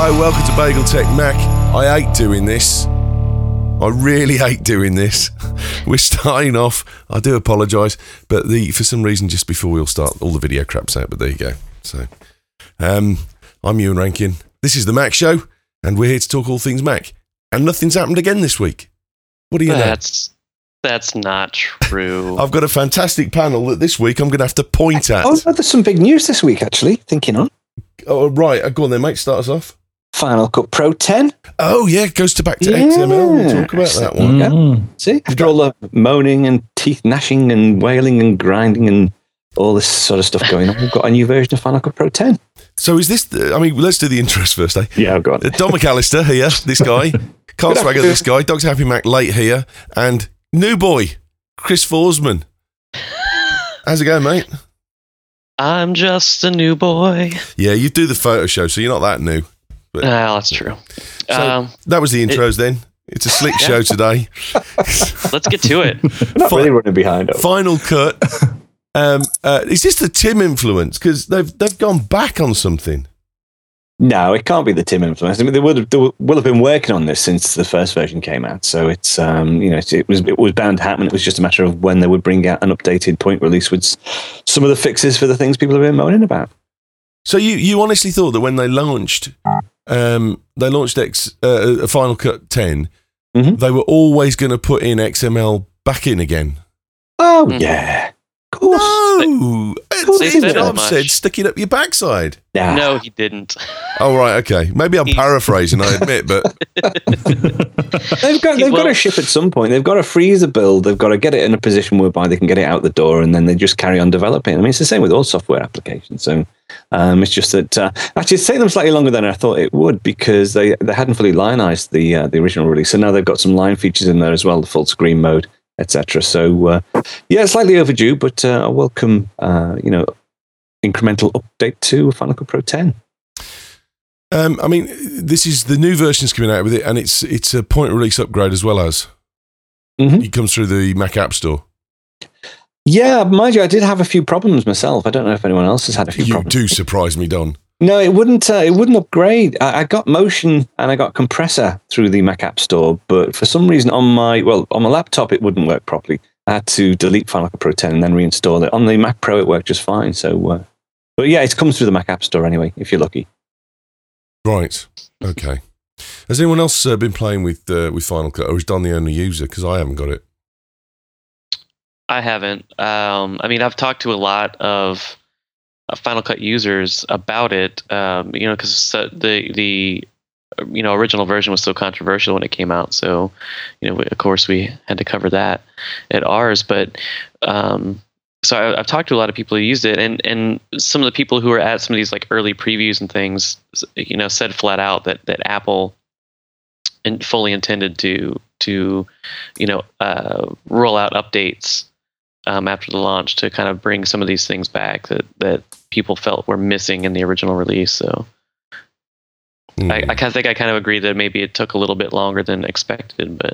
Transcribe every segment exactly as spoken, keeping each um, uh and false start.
Hello, welcome to Bagel Tech Mac. I hate doing this. I really hate doing this. We're starting off. I do apologise, but the for some reason, just before we all start, all the video crap's out. But there you go. So, um, I'm Ewan Rankin. This is the Mac Show, and we're here to talk all things Mac. And nothing's happened again this week. What do you that's, know? That's not true. I've got a fantastic panel that this week I'm going to have to point at. Oh, there's some big news this week, actually. Thinking on. Oh, right. Go on then, mate. Start us off. Final Cut Pro ten. Oh, yeah. It goes to back to yeah. X M L. We'll talk about that one. Mm. Yeah. See? After all the moaning and teeth gnashing and wailing and grinding and all this sort of stuff going on, we've got a new version of Final Cut Pro ten. So is this... The, I mean, let's do the intros first, eh? Yeah, I've got it. Dom McAllister here, this guy. Carl Swagger, this guy. Dog's Happy Mac late here. And new boy, Chris Forsman. How's it going, mate? I'm just a new boy. Yeah, you do the photo show, so you're not that new. But, oh, that's true. So um, that was the intros it, then. It's a slick yeah. show today. Let's get to it. Not really running behind. Over. Final cut. Um, uh, is this the Tim influence? Because they've they've gone back on something. No, it can't be the Tim influence. I mean, they would have, they will have been working on this since the first version came out. So it's um, you know, it, it was it was bound to happen. It was just a matter of when they would bring out an updated point release with some of the fixes for the things people have been moaning about. So you, you honestly thought that when they launched, um, they launched X uh, Final Cut ten, mm-hmm. they were always going to put in X M L back in again? Oh mm. yeah, of course. No, they, they said, Dom said stick it up your backside. Yeah. No, he didn't. Oh right, okay. Maybe I'm paraphrasing. I admit, but they've got they've well, got to ship at some point. They've got to freeze a build. They've got to get it in a position whereby they can get it out the door, and then they just carry on developing. I mean, it's the same with all software applications. So um, it's just that uh, actually it's taken them slightly longer than I thought it would because they, they hadn't fully lionized the uh, the original release. So now they've got some line features in there as well, the full screen mode, et cetera. So uh, yeah, slightly overdue, but uh, a welcome, uh, you know, incremental update to Final Cut Pro ten. Um, I mean, this is the new version's coming out with it, and it's it's a point release upgrade as well as mm-hmm. it comes through the Mac App Store. Yeah, mind you, I did have a few problems myself. I don't know if anyone else has had a few you problems. You do surprise me, Don. No, it wouldn't. Uh, it wouldn't upgrade. I, I got Motion and I got Compressor through the Mac App Store, but for some reason on my well on my laptop it wouldn't work properly. I had to delete Final Cut Pro ten and then reinstall it. On the Mac Pro, it worked just fine. So, uh, but yeah, it comes through the Mac App Store anyway, if you're lucky. Right. Okay. Has anyone else uh, been playing with uh, with Final Cut, or is Don the only user? Because I haven't got it. I haven't. Um, I mean, I've talked to a lot of uh, Final Cut users about it. Um, you know, because the the you know original version was so controversial when it came out. So, you know, we, of course, we had to cover that at ours. But um, so I, I've talked to a lot of people who used it, and and some of the people who were at some of these like early previews and things, you know, said flat out that that Apple and fully intended to to you know uh, roll out updates um, after the launch to kind of bring some of these things back that that people felt were missing in the original release. So mm. I, I kind of think I kind of agree that maybe it took a little bit longer than expected, but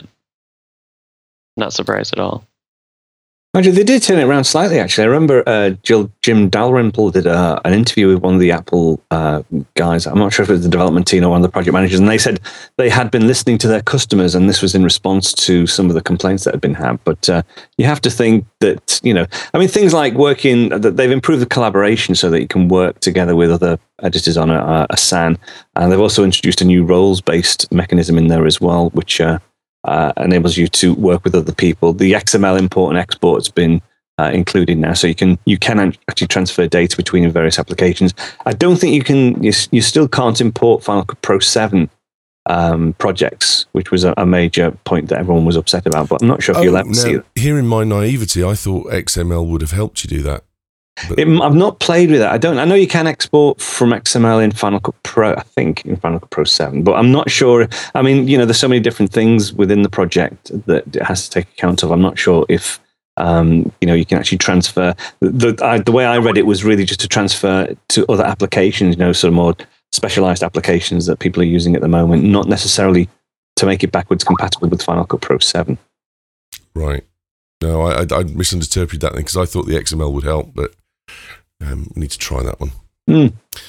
not surprised at all. Actually, they did turn it around slightly, actually. I remember uh, Jill, Jim Dalrymple did uh, an interview with one of the Apple uh, guys. I'm not sure if it was the development team or one of the project managers, and they said they had been listening to their customers, and this was in response to some of the complaints that had been had. But uh, you have to think that, you know, I mean, things like working, that they've improved the collaboration so that you can work together with other editors on a, a S A N, and they've also introduced a new roles-based mechanism in there as well, which... Uh, Uh, enables you to work with other people. The X M L import and export has been uh, included now, so you can you can actually transfer data between various applications. I don't think you can. You, you still can't import Final Cut Pro seven um, projects, which was a, a major point that everyone was upset about. But I'm not sure if oh, you'll ever now, see it. Here in my naivety, I thought X M L would have helped you do that. But it, I've not played with that. I don't. I know you can export from X M L in Final Cut Pro. I think in Final Cut Pro seven, but I'm not sure. I mean, you know, there's so many different things within the project that it has to take account of. I'm not sure if um, you know you can actually transfer. The I, the way I read it was really just to transfer to other applications. You know, sort of more specialized applications that people are using at the moment, not necessarily to make it backwards compatible with Final Cut Pro seven. Right. No, I, I, I misinterpreted that thing because I thought the X M L would help, but um, we need to try that one. Mm.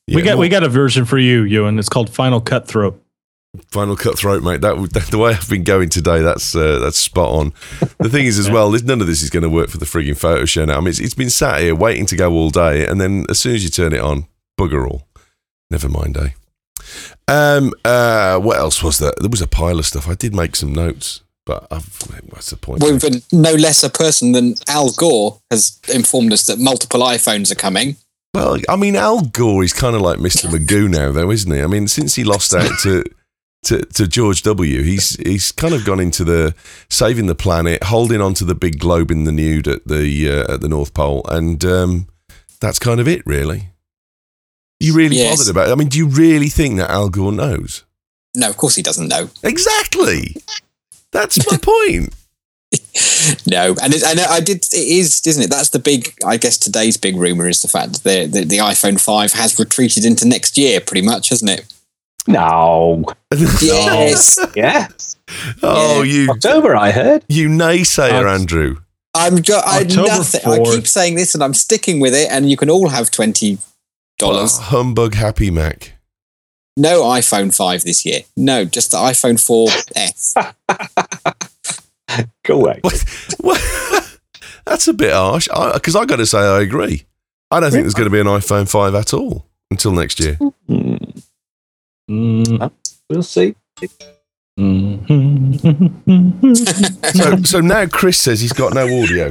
Yeah, we got more- we got a version for you, Ewan. It's called Final Cutthroat. Final Cutthroat, mate. That, that the way I've been going today, that's uh, that's spot on. The thing is, as well, none of this is going to work for the frigging photo show now. I mean, it's, it's been sat here waiting to go all day, and then as soon as you turn it on, bugger all. Never mind, eh? Um, uh, what else was there? There was a pile of stuff. I did make some notes, but I've, what's the point? With a no less a person than Al Gore has informed us that multiple iPhones are coming. Well, I mean, Al Gore is kind of like Mister Magoo now, though, isn't he? I mean, since he lost out to. To, to George W, he's he's kind of gone into the saving the planet, holding on to the big globe in the nude at the uh, at the North Pole, and um, that's kind of it, really. You really Yes. bothered about it? I mean, do you really think that Al Gore knows? No, of course he doesn't know. Exactly. That's my point. No, and it, and I did. It is, isn't it? That's the big. I guess today's big rumor is the fact that the, the the iPhone five has retreated into next year, pretty much, hasn't it? No. Yes. Yeah. Oh, Yeah. you October, I heard. you naysayer, Uh, Andrew. I'm. Ju- I October nothing. I fourth. keep saying this, and I'm sticking with it. And you can all have twenty dollars. Oh, humbug, happy Mac. No iPhone five this year. No, just the iPhone four S. Go away. What? What? That's a bit harsh. Because I, I got to say, I agree. I don't think there's going to be an iPhone five at all until next year. Hmm. Mm. We'll see. So, so now Chris says he's got no audio.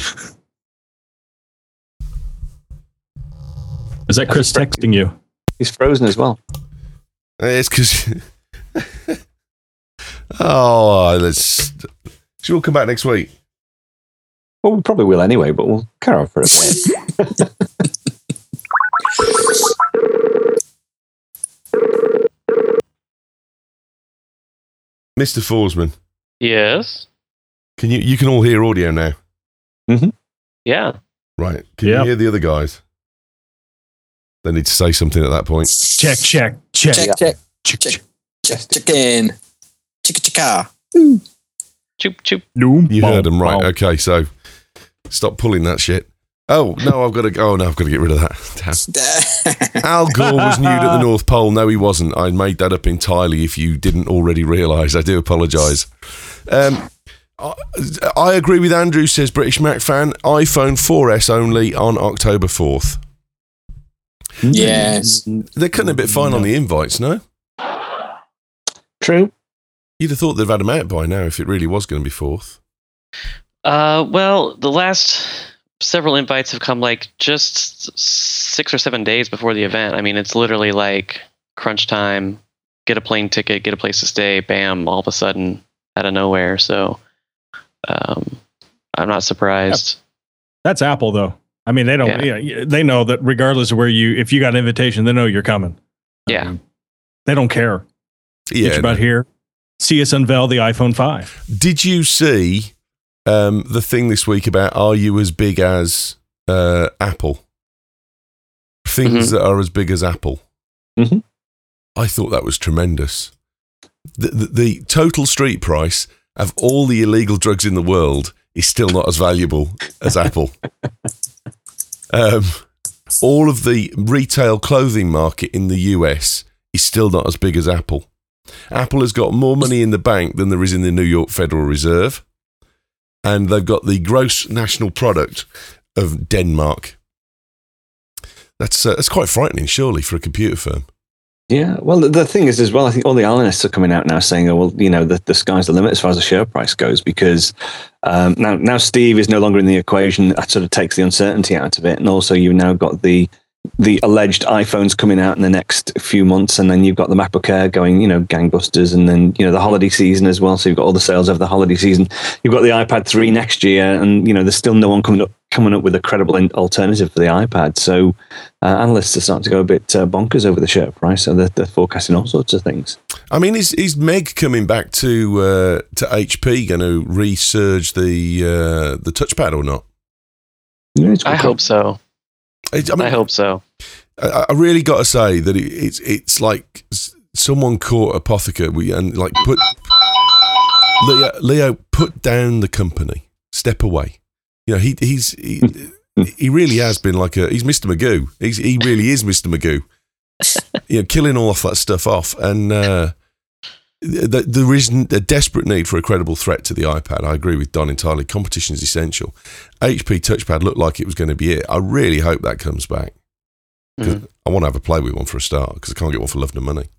Is that Chris texting you? He's frozen as well. It's because. Oh, let's. Should we come back next week? Well, we probably will anyway, but we'll carry on for a bit. Mister Forsman, Yes. can you you can all hear audio now, Yeah. right? Can Yeah. you hear the other guys? They need to say something at that point. Check, check, check. Check, check, check, check, check, check in. Chicka chicka. Choop choop. No, You heard them, right? Wow. Okay, so stop pulling that shit. Oh no, I've got to. Oh no, I've got to get rid of that. Damn. Al Gore was nude at the North Pole. No, he wasn't. I made that up entirely. If you didn't already realise, I do apologise. Um, I, I agree with Andrew. Says British Mac fan. iPhone four S only on October fourth. Yes. They're cutting a bit fine on the invites, no? True. You'd have thought they'd have had them out by now if it really was going to be fourth. Uh, well, the last several invites have come like just six or seven days before the event. I mean, it's literally like crunch time, get a plane ticket, get a place to stay, bam, all of a sudden out of nowhere. So um, I'm not surprised. That's Apple, though. I mean, they don't. Yeah. Yeah. They know that regardless of where you, if you got an invitation, they know you're coming. I Yeah. mean, they don't care. Get Yeah. you about here. See us unveil the iPhone five. Did you see um, the thing this week about are you as big as uh, Apple? Things Mhm. that are as big as Apple. Mhm. I thought that was tremendous. The, the, the total street price of all the illegal drugs in the world is still not as valuable as Apple. Um, all of the retail clothing market in the U S is still not as big as Apple. Apple has got more money in the bank than there is in the New York Federal Reserve. And they've got the gross national product of Denmark. That's uh, that's quite frightening, surely, for a computer firm. Yeah, well, the, the thing is as well, I think all the analysts are coming out now saying, oh, well, you know, the, the sky's the limit as far as the share price goes, because um, now now Steve is no longer in the equation. That sort of takes the uncertainty out of it. And also you've now got the the alleged iPhones coming out in the next few months, and then you've got the MacBook Air going, you know, gangbusters, and then, you know, the holiday season as well. So you've got all the sales over the holiday season. You've got the iPad three next year, and, you know, there's still no one coming up coming up with a credible in- alternative for the iPad. So uh, analysts are starting to go a bit uh, bonkers over the share price, so they're, they're forecasting all sorts of things. I mean, is is Meg coming back to uh, to H P going to resurge the uh, the touchpad or not? Yeah, it's I quite hope so. It, I, mean, I hope so. I, I really got to say that it, it's it's like s- someone caught Apotheca we- and like put Leo, Leo put down the company, step away. You know, he he's he, he really has been like a he's Mister Magoo. He's he really is Mister Magoo. you know, killing all of that stuff off. And uh, th- there is a desperate need for a credible threat to the iPad. I agree with Don entirely. Competition is essential. H P Touchpad looked like it was going to be it. I really hope that comes back. Because mm-hmm. I want to have a play with one for a start, because I can't get one for love nor money.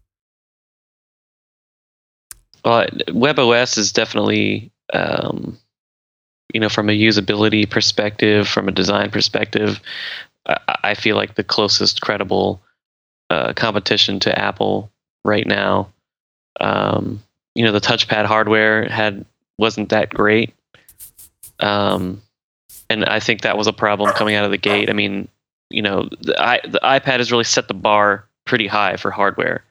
Well, WebOS is definitely, um, you know, from a usability perspective, from a design perspective, I, I feel like the closest credible uh, competition to Apple right now. Um, you know, the touchpad hardware had wasn't that great, um, and I think that was a problem coming out of the gate. I mean, you know, the, I, the iPad has really set the bar pretty high for hardware.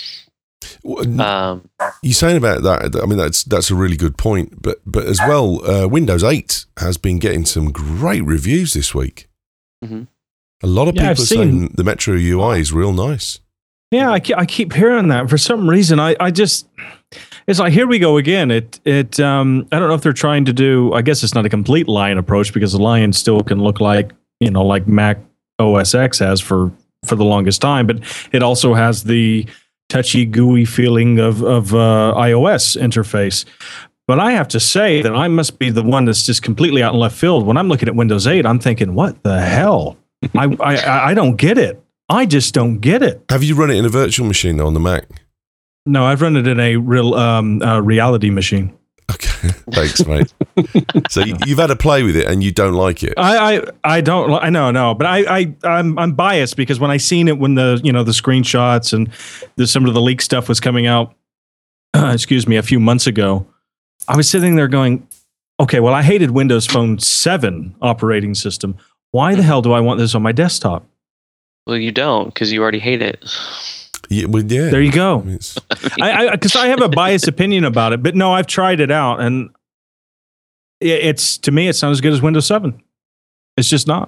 Um, You're saying about that, I mean, that's that's a really good point, but but as well, uh, Windows eight has been getting some great reviews this week. Mm-hmm. A lot of yeah, people I've are seen, saying the Metro U I is real nice. Yeah, I keep, I keep hearing that. For some reason, I, I just, it's like, here we go again. It, it. Um, I don't know if they're trying to do, I guess it's not a complete Lion approach, because the Lion still can look like, you know, like Mac O S X has for, for the longest time, but it also has the touchy, gooey feeling of, of uh, iOS interface. But I have to say that I must be the one that's just completely out in left field. When I'm looking at Windows eight, I'm thinking, what the hell? I, I I don't get it. I just don't get it. Have you run it in a virtual machine though on the Mac? No, I've run it in a real um, uh, reality machine. Okay, thanks, mate. So you, you've had a play with it and you don't like it. I, I, I don't. I know, no, but I, I, I'm, I'm biased because when I seen it, when the, you know, the screenshots and the, some of the leak stuff was coming out, uh, excuse me, a few months ago, I was sitting there going, okay, well, I hated Windows Phone seven operating system. Why the hell do I want this on my desktop? Well, you don't, because you already hate it. Yeah, well, yeah. There you go. I mean, it's- I, because I, I have a biased opinion about it, but no, I've tried it out, and it, it's to me, it's not as good as Windows seven. It's just not.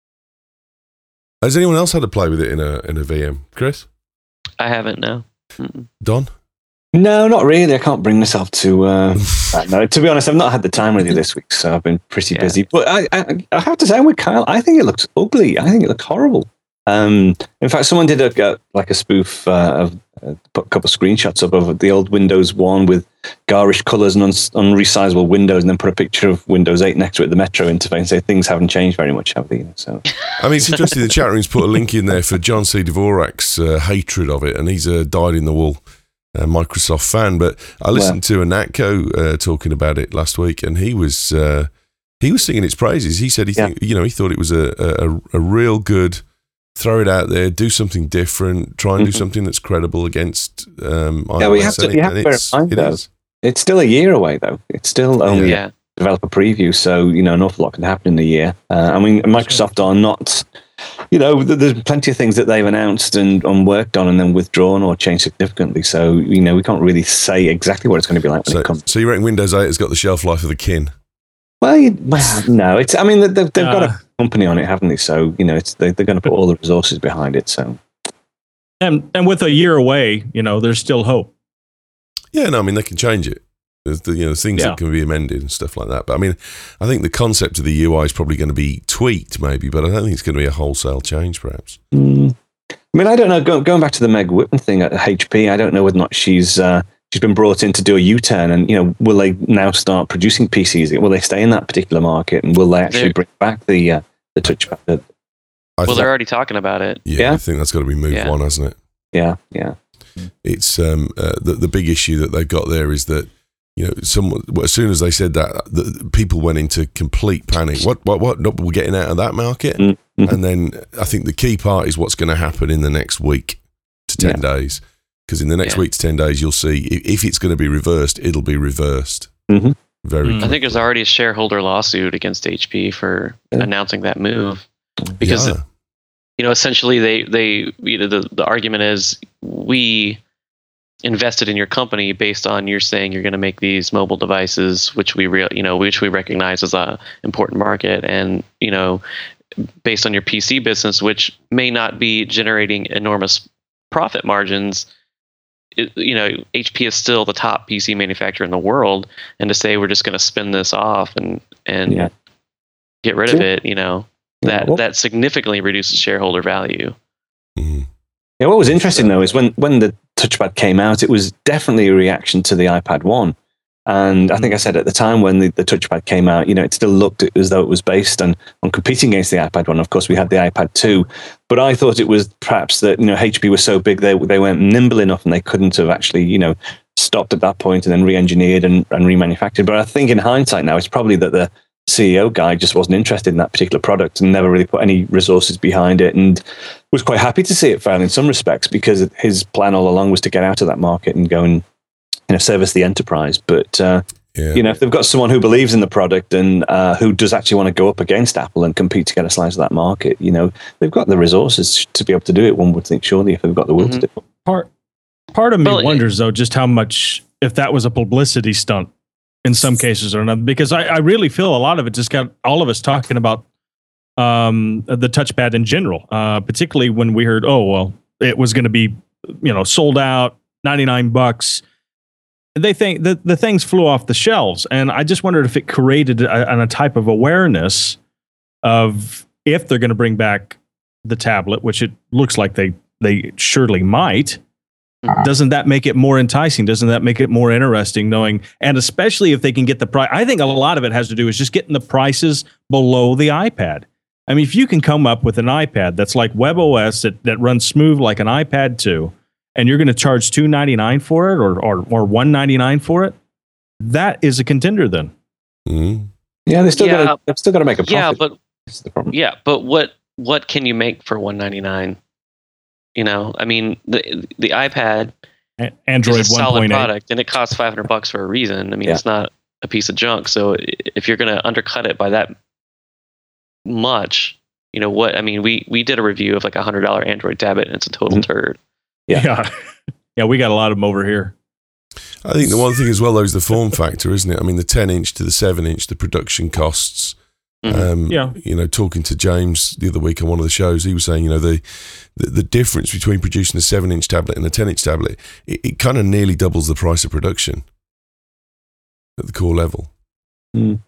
Has anyone else had a play with it in a in a V M, Chris? I haven't, no. Mm-mm. Don? No, not really. I can't bring myself to. Uh, no, to be honest, I've not had the time really this week, so I've been pretty Yeah. busy. But I, I, I have to say, with Kyle, I think it looks ugly. I think it looks horrible. Um, in fact, someone did a, a like a spoof uh, of uh, put a couple of screenshots up of the old Windows one with garish colours and un- unresizable windows, and then put a picture of Windows eight next to it, the Metro interface, and say things haven't changed very much, have they? So, I mean, it's interesting. The chat room's put a link in there for John C. Dvorak's uh, hatred of it, and he's a dyed-in-the-wool uh, Microsoft fan. But I listened to a Natco uh, talking about it last week, and he was uh, he was singing its praises. He said he Yeah. think, you know he thought it was a a, a real good. Throw it out there, do something different, try and do Mhm. something that's credible against um, iOS. Yeah, we have to- and you it- have and to bear it's- in mind, it though. is. it's still a year away, though. It's still only Yeah. a developer preview, so you know an awful lot can happen in a year. Uh, I mean, Microsoft are not. You know, th- there's plenty of things that they've announced and, and worked on and then withdrawn or changed significantly. So, you know, we can't really say exactly what it's going to be like when So, it comes. so you reckon Windows eight has got the shelf life of the kin? Well, you, well no, it's. I mean, they've, they've got Uh. a company on it, haven't they? So, you know, it's they, they're going to put all the resources behind it. So, And and with a year away, you know, there's still hope. Yeah, no, I mean they can change it. There's the, you know things Yeah. that can be amended and stuff like that. But I mean, I think the concept of the U I is probably going to be tweaked, maybe, but I don't think it's going to be a wholesale change, perhaps. mm, I mean, I don't know. Go, going back to the Meg Whitman thing at H P, I don't know whether or not she's uh, she's been brought in to do a U-turn, and you know, will they now start producing P Cs? Will they stay in that particular market, and will they actually They're- bring back the uh, the touchpad? The- I Well, thi- they're already talking about it. yeah, Yeah. I think that's got to be moved Yeah. on, hasn't it? Yeah, yeah. It's um, uh, the the big issue that they've got there is that you know, some as soon as they said that, the, people went into complete panic. What what what? No, we're getting out of that market, Mm-hmm. and then I think the key part is what's going to happen in the next week to ten days. Because in the next Yeah. week to ten days, you'll see if, if it's going to be reversed, it'll be reversed. Mhm. Very. Mm. I think there's already a shareholder lawsuit against H P for Yeah. announcing that move. Because, Yeah. you know, essentially they, they you know, the, the argument is we invested in your company based on you're saying you're going to make these mobile devices, which we real you know, which we recognize as a important market, and, you know, based on your P C business, which may not be generating enormous profit margins, it, you know, H P is still the top P C manufacturer in the world, and to say we're just going to spin this off and and Yeah. get rid of Sure. it, you know, Yeah, that well- that significantly reduces shareholder value. Mhm. Yeah, what was interesting though is when when the touchpad came out, it was definitely a reaction to the iPad one. And I think I said at the time when the, the touchpad came out, you know, it still looked as though it was based on, on competing against the iPad one. Of course, we had the iPad two, but I thought it was perhaps that, you know, H P was so big they they weren't nimble enough and they couldn't have actually, you know, stopped at that point and then re-engineered and, and remanufactured. But I think in hindsight now, it's probably that the C E O guy just wasn't interested in that particular product and never really put any resources behind it, and was quite happy to see it fail in some respects because his plan all along was to get out of that market and go and, you know, service the enterprise. But uh, yeah. you know, if they've got someone who believes in the product and uh, who does actually want to go up against Apple and compete to get a slice of that market, you know, they've got the resources to be able to do it. One would think surely if they've got the will mm-hmm. to do it. Part part of me well, wonders though just how much, if that was a publicity stunt in some cases or not, because I, I really feel a lot of it just got all of us talking about um, the touchpad in general, uh, particularly when we heard, oh well, it was going to be, you know, sold out, ninety-nine bucks. They think that the things flew off the shelves, and I just wondered if it created a, a type of awareness of if they're going to bring back the tablet, which it looks like they they surely might. Doesn't that make it more enticing? Doesn't that make it more interesting? Knowing, and especially if they can get the price, I think a lot of it has to do is just getting the prices below the iPad. I mean, if you can come up with an iPad that's like WebOS that that runs smooth like an iPad two. And you're going to charge two ninety-nine for it, or or or one ninety-nine for it, that is a contender then. Mm-hmm. Yeah, they still yeah, got they've still got to make a profit. Yeah, but That's the problem. yeah, but what what can you make for one ninety-nine? You know, I mean, the the iPad a- Android is a solid one point eight product, and it costs five hundred bucks for a reason. I mean, yeah. it's not a piece of junk. So if you're going to undercut it by that much, you know what? I mean, we we did a review of like a hundred dollar Android tablet, and it's a total mm-hmm. turd. Yeah. yeah. Yeah, we got a lot of them over here. I think the one thing as well, though, is the form factor, isn't it? I mean, the ten inch to the seven inch, the production costs. Mm-hmm. Um, yeah. You know, talking to James the other week on one of the shows, he was saying, you know, the the, the difference between producing a seven inch tablet and a ten inch tablet, it, it kind of nearly doubles the price of production at the core level. Mm.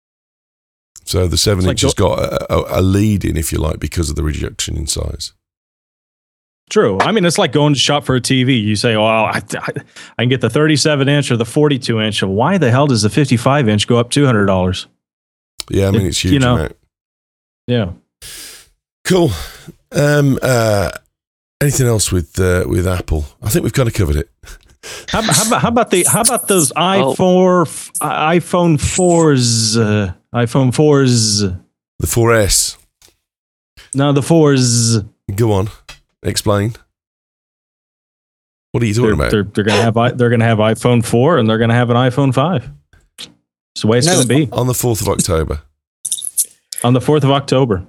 So the seven it's inch like has got a, a, a lead in, if you like, because of the reduction in size. True. I mean, it's like going to shop for a T V. You say, "Oh, I, I, I can get the thirty-seven inch or the forty-two inch." Why the hell does the fifty-five inch go up two hundred dollars? Yeah, I mean, it, it's huge. You know, amount. Yeah. Cool. Um, uh, anything else with uh, with Apple? I think we've kind of covered it. How, how about how about the how about those iPhone oh. iPhone fours uh, iPhone fours the four S? No, the fours. Go on. Explain. What are you talking they're, about? They're, they're gonna have they're gonna have iPhone four and they're gonna have an iPhone five. It's the way it's no, gonna be on the fourth of October. On the fourth of October.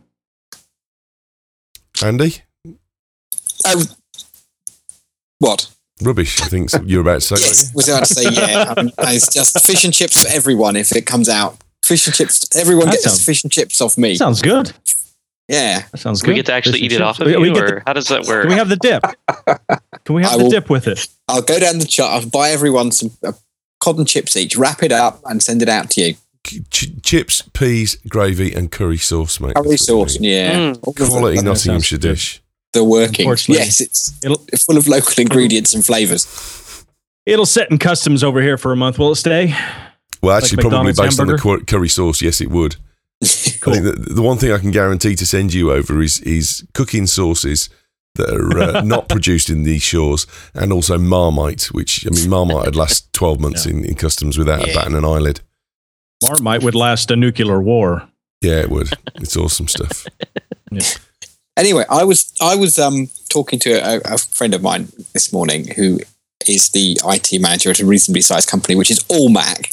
Andy. Um, what? Rubbish. I think you're about to say. Yes, was about to say yeah. I mean, it's just fish and chips for everyone if it comes out. Fish and chips. Everyone that gets sounds, fish and chips off me. Sounds good. Yeah, that sounds do good. We get to actually eat it off of we, you, we or the, how does that work? Can we have the dip? Can we have I the will, dip with it? I'll go down the chart. I'll buy everyone some uh, cod and chips each, wrap it up, and send it out to you. Ch- chips, peas, gravy, and curry sauce, mate. Curry sauce, yeah. Mm. Quality the, Nottinghamshire dish. The working. Yes, it's it'll, full of local ingredients and flavours. It'll sit in customs over here for a month. Will it stay? Well, actually, like probably McDonald's based hamburger? on the curry sauce, yes, it would. Cool. I think the, the one thing I can guarantee to send you over is is cooking sauces that are uh, not produced in these shores, and also Marmite, which, I mean, Marmite would last twelve months yeah. in, in customs without yeah. a bat and an eyelid. Marmite would last a nuclear war. Yeah, it would. It's awesome stuff. Yeah. Anyway, I was I was um, talking to a, a friend of mine this morning who is the I T manager at a reasonably sized company, which is all Mac.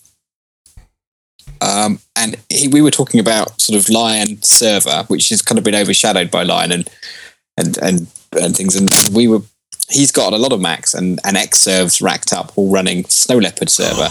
Um, and he, we were talking about sort of Lion Server, which has kind of been overshadowed by Lion and and and, and things. And, and we were, he's got a lot of Macs and, and Xserves racked up, all running Snow Leopard Server.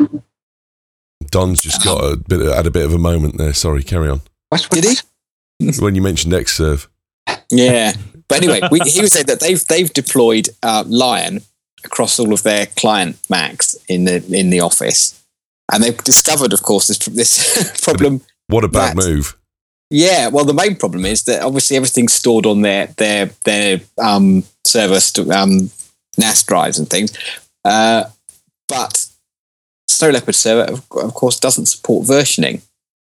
Don's just got a bit, of, had a bit of a moment there. Sorry, carry on. Did he? When you mentioned Xserve. Yeah, but anyway, we, he was saying that they've they've deployed uh, Lion across all of their client Macs in the in the office. And they've discovered, of course, this this problem. What a bad that, move! Yeah, well, the main problem is that obviously everything's stored on their their their um, server st- um, N A S drives and things, uh, but Snow Leopard server, of, of course, doesn't support versioning.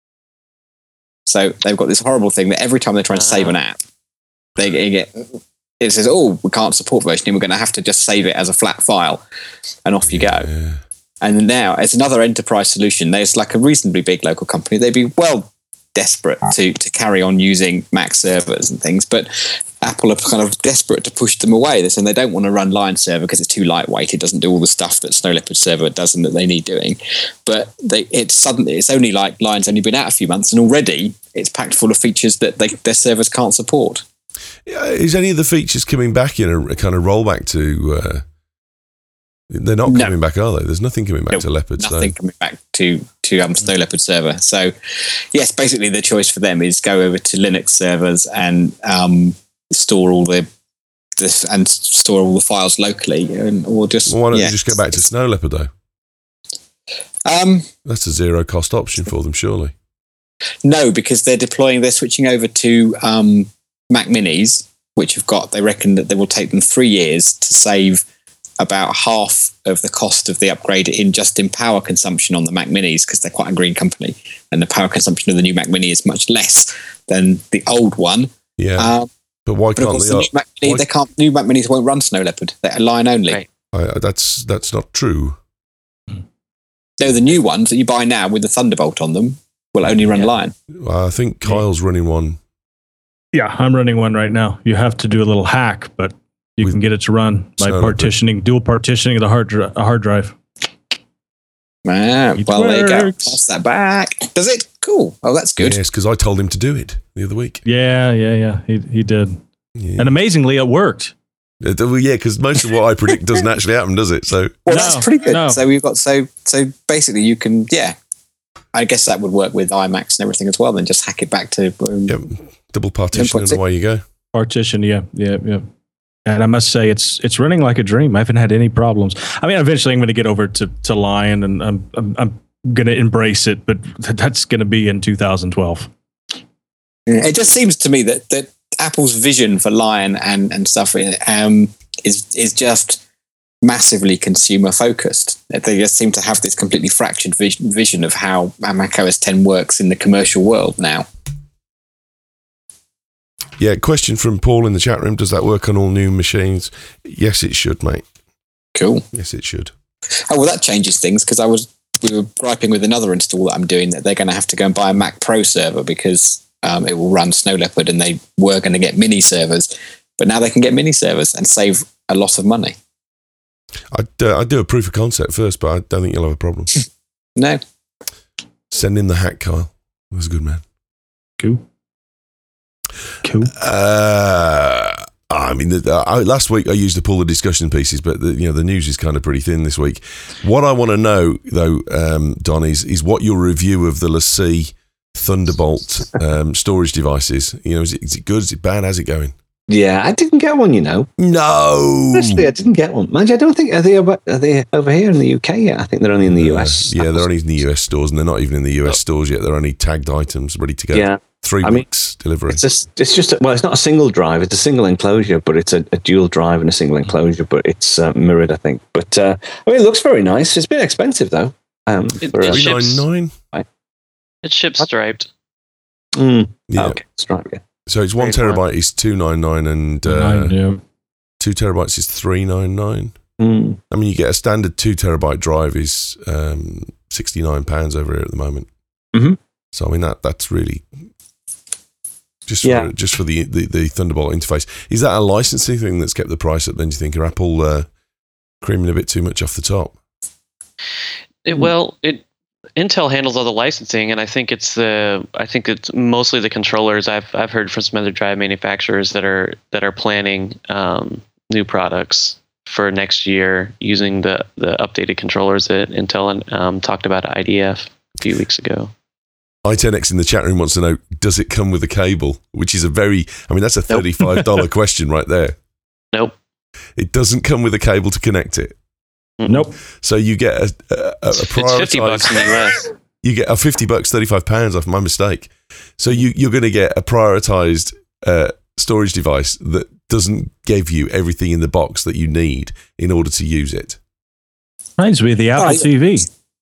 So they've got this horrible thing that every time they're trying to save an app, they get it says, "Oh, we can't support versioning. We're going to have to just save it as a flat file," and off you go. Yeah. And now, as another enterprise solution, there's like a reasonably big local company. They'd be well desperate to to carry on using Mac servers and things, but Apple are kind of desperate to push them away. They're saying they don't want to run Lion server because it's too lightweight. It doesn't do all the stuff that Snow Leopard server does and that they need doing. But they, it's suddenly it's only like Lion's only been out a few months, and already it's packed full of features that they, their servers can't support. Yeah, is any of the features coming back in a, a kind of rollback to? Uh, they're not coming No. back, are they? There's nothing coming back No, to Leopard. Nothing So. coming back to to um, Snow Leopard server. So, yes, basically the choice for them is go over to Linux servers and um, store all the this and store all the files locally, and or just Well, why don't yeah. you just go back to Snow Leopard though? Um, That's a zero cost option for them, surely. no, because they're deploying. They're switching over to um, Mac Minis, which have got. They reckon that they will take them three years to save about half of the cost of the upgrade in just in power consumption on the Mac Minis, because they're quite a green company, and the power consumption of the new Mac Mini is much less than the old one. Yeah, Um, but why but of can't course, they? the new Mac Mini, why- they can't. New Mac Minis won't run Snow Leopard. They're line only. Right. I, that's that's not true. No, the new ones that you buy now with the Thunderbolt on them will only run Yeah. Lion. I think Kyle's running one. Yeah, I'm running one right now. You have to do a little hack, but you With can get it to run by Snow Leopard. partitioning, dual partitioning of the hard, dri- a hard drive. Ah, It well, there you go. works. Pass that back. Does it? Cool. Oh, that's good. Yes, because I told him to do it the other week. Yeah, yeah, yeah. He he did, Yeah, and amazingly, it worked. Uh, well, yeah, because most of what I predict doesn't actually happen, does it? So Well, No, that's pretty good. no. So we've got so so basically you can yeah. I guess that would work with iMacs and everything as well. Then just hack it back to um, yep, double partition and ten point six. away you go. Partition, yeah, yeah, yeah. And I must say, it's it's running like a dream. I haven't had any problems. I mean, eventually I'm going to get over to, to Lion, and I'm I'm, I'm going to embrace it, but that's going to be in two thousand twelve. It just seems to me that that Apple's vision for Lion and and stuff um, is is just massively consumer focused. They just seem to have this completely fractured vision, vision of how Mac O S ten works in the commercial world now. Yeah, question from Paul in the chat room. Does that work on all new machines? Yes, it should, mate. Cool. Yes, it should. Oh well, that changes things because I was we were griping with another install that I'm doing that they're going to have to go and buy a Mac Pro server because um, it will run Snow Leopard, and they were going to get mini servers, but now they can get mini servers and save a lot of money. I'd, uh, I'd do a proof of concept first, but I don't think you'll have a problem. No, Send in the hack, Kyle. That was a good man. Cool. Cool. Uh, I mean, the, uh, I, last week I used to pull the discussion pieces, but the, you know the news is kind of pretty thin this week. What I want to know, though, um, Don, is, is what your review of the LaCie Thunderbolt um, storage devices. You know, is it, is it good? Is it bad? How's it going? Yeah, I didn't get one, you know. No. Honestly, I didn't get one. Mind you, I don't think, are they, over, are they over here in the U K yet? I think they're only in the U S. Uh, yeah, they're only in the U S stores, and they're not even in the U S stores yet. They're only tagged items ready to go. Yeah. Three I mean, weeks delivery. It's just, it's just, a, well, it's not a single drive. It's a single enclosure, but it's a, a dual drive and a single enclosure, but it's uh, mirrored, I think. But, uh, I mean, it looks very nice. It's a bit expensive, though. Um, It- for, it uh, Three ships- nine nine. It ships striped. mm, Yeah. oh, okay, that's right, yeah. So it's one Very terabyte is two nine nine, and uh, Nine, yeah. two terabytes is three nine nine. Mm. I mean, you get a standard two terabyte drive is um, sixty nine pounds over here at the moment. Mhm. So I mean that that's really just Yeah. for, just for the, the the Thunderbolt interface. Is that a licensing thing that's kept the price up? Then do you think, are Apple uh, creaming a bit too much off the top? It, well, it Intel handles all the licensing, and I think it's the I think it's mostly the controllers. I've I've heard from some other drive manufacturers that are that are planning um, new products for next year using the the updated controllers that Intel um, talked about at I D F a few weeks ago. i ten X in the chat room wants to know, does it come with a cable? Which is a very, I mean, that's a thirty-five dollars question right there. Nope. It doesn't come with a cable to connect it. Nope. So you get a, a, a It's fifty bucks in prioritized, the U S. you get a oh, fifty bucks, thirty-five pounds off. My mistake. So you you're going to get a prioritized uh, storage device that doesn't give you everything in the box that you need in order to use it. Reminds me of the Apple Right. T V.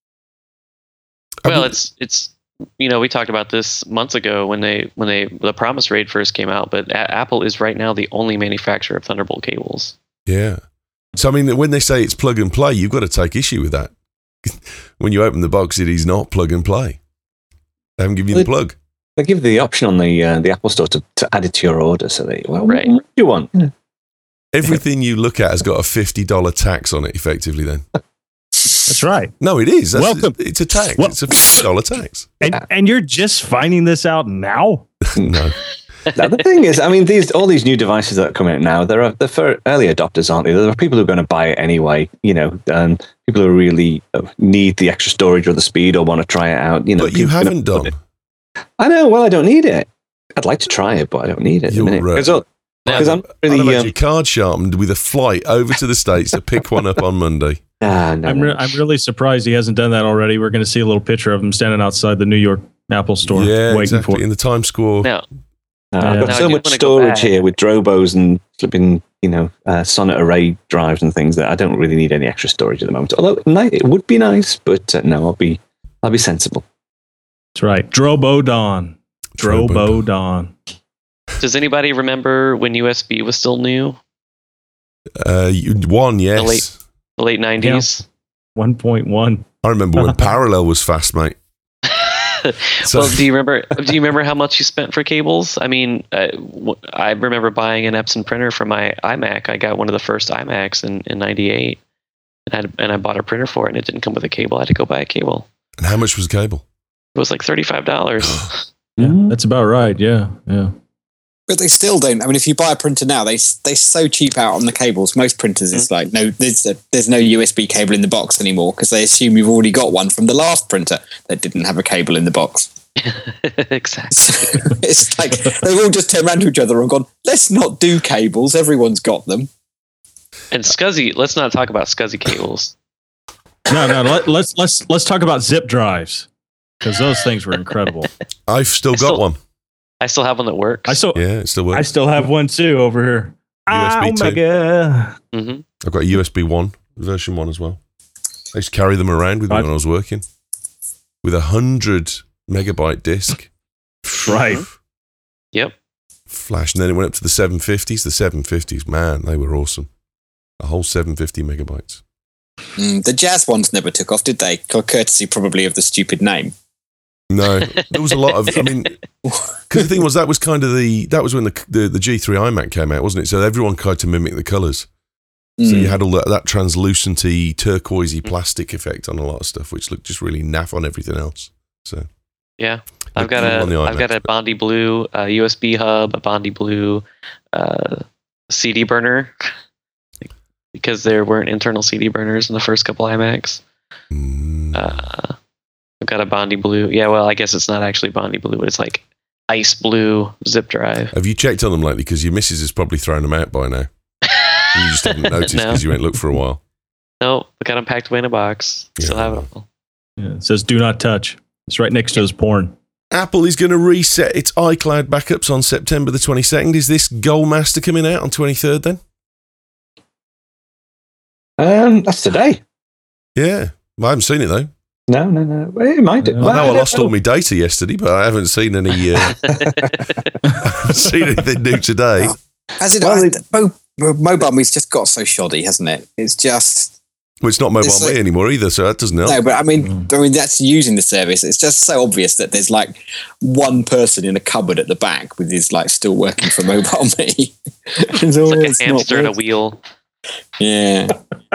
Well, I mean- it's it's you know we talked about this months ago when they when they the Promise Raid first came out, but a- Apple is right now the only manufacturer of Thunderbolt cables. Yeah. So I mean, when they say it's plug and play, you've got to take issue with that. When you open the box, it is not plug and play. They haven't given you the plug. They give you the option on the uh, the Apple Store to, to add it to your order. So that, well, Right. what do you want? Yeah. Everything you look at has got a fifty dollars tax on it, effectively, then. That's right. No, it is. That's, Welcome. It's a tax. Well- It's a fifty dollars tax. And and you're just finding this out now? No. Now, the thing is, I mean, these all these new devices that are coming out now, there are they're for early adopters, aren't they? There are people who are going to buy it anyway, you know, and people who really uh, need the extra storage or the speed or want to try it out. You know, But you people are haven't gonna- done. I know. Well, I don't need it. I'd like to try it, but I don't need it. You're right. Because I'm I'd really. have had Um, your card sharpened with a flight over to the States to pick one up on Monday. nah, no, I'm no. re- I'm really surprised he hasn't done that already. We're going to see a little picture of him standing outside the New York Apple Store, Yeah, waiting exactly. for it. In the Times Square. Now, No, Yeah. I've got Now, I so do much wanna go storage back. here with Drobos and flipping, you know, uh, Sonnet Array drives and things that I don't really need any extra storage at the moment. Although ni- it would be nice, but uh, no, I'll be, I'll be sensible. That's right. Drobodon. Drobodon. Drobodon. does anybody remember when U S B was still new? Uh, you, one, yes. late- The late nineties. one point one. I remember when Parallel was fast, mate. So- Well, do you remember? Do you remember how much you spent for cables? I mean, uh, w- I remember buying an Epson printer for my iMac. I got one of the first iMacs in in ninety-eight, and I had, and I bought a printer for it, and it didn't come with a cable. I had to go buy a cable. And how much was the cable? It was like thirty-five dollars. Yeah, Mhm. that's about right. Yeah, yeah. But they still don't. I mean, if you buy a printer now, they they so cheap out on the cables. Most printers, it's like no, there's a, there's no U S B cable in the box anymore because they assume you've already got one from the last printer that didn't have a cable in the box. Exactly. So it's like they've all just turned around to each other and gone, "Let's not do cables. Everyone's got them." And SCSI. Let's not talk about SCSI cables. No, no. Let, let's let's let's talk about zip drives because those things were incredible. I've still got still- one. I still have one that works. I still Yeah, it still I works. still have one too over here. U S B two. Omega. hmm I've got a U S B one, version one as well. I used to carry them around with me Right. when I was working. With a hundred megabyte disk. Right. Yep. Flash. And then it went up to the seven fifties. The seven fifties, man, they were awesome. A whole seven hundred fifty megabytes. Mm, the Jazz ones never took off, did they? Courtesy probably of the stupid name. No, there was a lot of. I mean, because the thing was that was kind of the that was when the the, the G three iMac came out, wasn't it? So everyone tried to mimic the colours. So Mm. you had all that, that translucenty, turquoisey plastic effect on a lot of stuff, which looked just really naff on everything else. So Yeah. I've Looked got cool on the a I've got iMacs, a Bondi Blue uh, U S B hub, a Bondi Blue uh, C D burner because there weren't internal C D burners in the first couple iMacs. mm, Uh, I've got a Bondi Blue. Yeah, well, I guess it's not actually Bondi Blue, but it's like ice blue zip drive. have you checked on them lately? Because your missus has probably thrown them out by now. You just haven't noticed No. because you ain't looked for a while. No, I got them packed away in a box. Still Yeah. have it all. Yeah, it says "Do not touch." It's right next to his porn. Apple is going to reset its iCloud backups on September the twenty-second. Is this Goldmaster coming out on twenty-third then? Um, that's today. Yeah. Well, I haven't seen it though. No, no, no. Well, it might do. I I Well, know I don't lost know. all my data yesterday, but I haven't seen any. Uh, haven't seen anything new today. As it, Well, I- it- Mo- Mobile Me's just got so shoddy, hasn't it? It's just Well, it's not Mobile It's Me like- anymore either, so that doesn't help. no, but I mean, I mean that's using the service. It's just so obvious that there's like one person in a cupboard at the back with his like still working for Mobile Me. it's It's all- like it's a not hamster at a working. wheel. Yeah.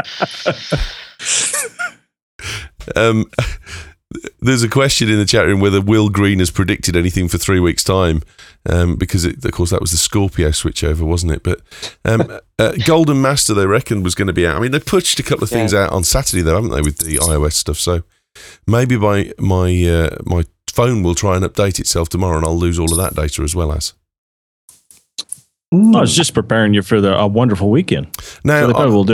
Um, there's a question in the chat room whether Will Green has predicted anything for three weeks' time, um, because it, of course that was the Scorpio switchover, wasn't it? But um, uh, Golden Master, they reckoned, was going to be out. I mean, they pushed a couple of things Yeah. out on Saturday, though, haven't they, with the iOS stuff? So maybe my my uh, my phone will try and update itself tomorrow, and I'll lose all of that data as well as. I was just preparing you for the a wonderful weekend. Now, So they probably will do it.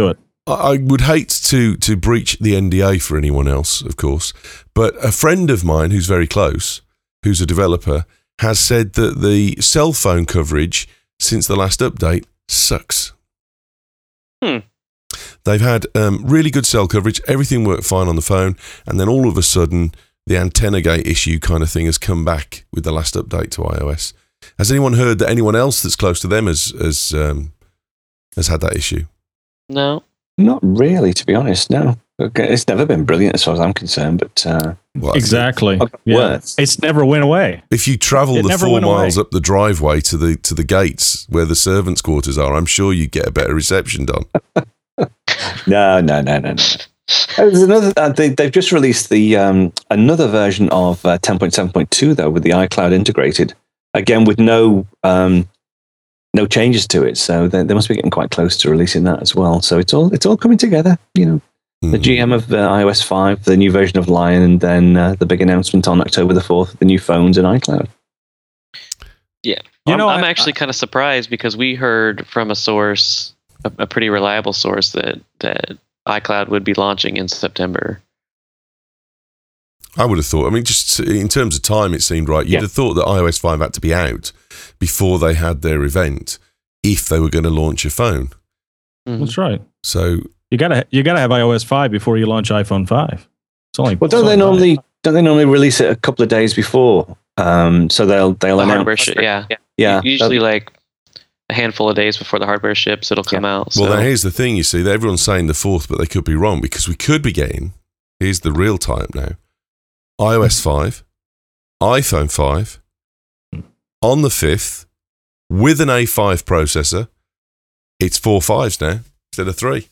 I would hate to to breach the N D A for anyone else, of course, but a friend of mine who's very close, who's a developer, has said that the cell phone coverage since the last update sucks. Hmm. They've had um, really good cell coverage, everything worked fine on the phone, and then all of a sudden, the antenna gate issue kind of thing has come back with the last update to iOS. Has anyone heard that anyone else that's close to them has has um, has had that issue? No. Not really, to be honest. No, okay. It's never been brilliant as far as I'm concerned. But uh, Well, Exactly. Okay, Yeah. worse. It's never went away. if you travel It the never four went away. miles up the driveway to the to the gates where the servants' quarters are, I'm sure you get a better reception done. no, no, no, no, no. There's another. Uh, they, they've just released the um, another version of uh, ten point seven point two though, with the iCloud integrated again with no um, no changes to it. So they, they must be getting quite close to releasing that as well. So it's all it's all coming together. You know, the Mhm. G M of uh, iOS five, the new version of Lion, and then uh, the big announcement on October the fourth, the new phones and iCloud. Yeah. You I'm, know, I'm I- actually kind of surprised because we heard from a source, a, a pretty reliable source, that that iCloud would be launching in September. I would have thought. I mean, just in terms of time, it seemed right. You'd Yeah. have thought that iOS five had to be out before they had their event if they were going to launch a phone. Mhm. That's right. So You gotta you gotta have iOS five before you launch iPhone five. It's only Well, don't it's they only normally don't they normally release it a couple of days before? Um, so they'll they'll The announce. hardware ship, yeah. Yeah, Usually, like a handful of days before the hardware ships, it'll come out. So. Well, now here's the thing, you see, that everyone's saying the fourth, but they could be wrong because we could be getting, here's the real time now, iOS five, iPhone five, on the fifth, with an A five processor. It's four fives now instead of three.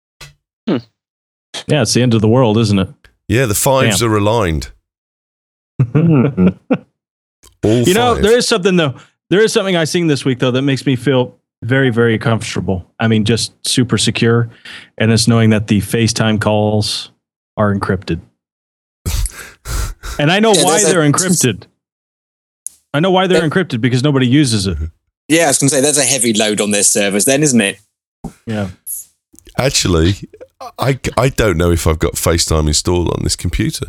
Yeah, it's the end of the world, isn't it? Yeah, the fives Damn. are aligned. Hmm. All You know, five. there is something though. There is something I've seen this week though that makes me feel very, very comfortable. I mean, just super secure, and it's knowing that the FaceTime calls are encrypted. And I know Yeah, why there's a- they're encrypted. I know why they're encrypted because nobody uses it. Yeah, I was going to say there's a heavy load on their servers, then, isn't it? Yeah. Actually, I, I don't know if I've got FaceTime installed on this computer.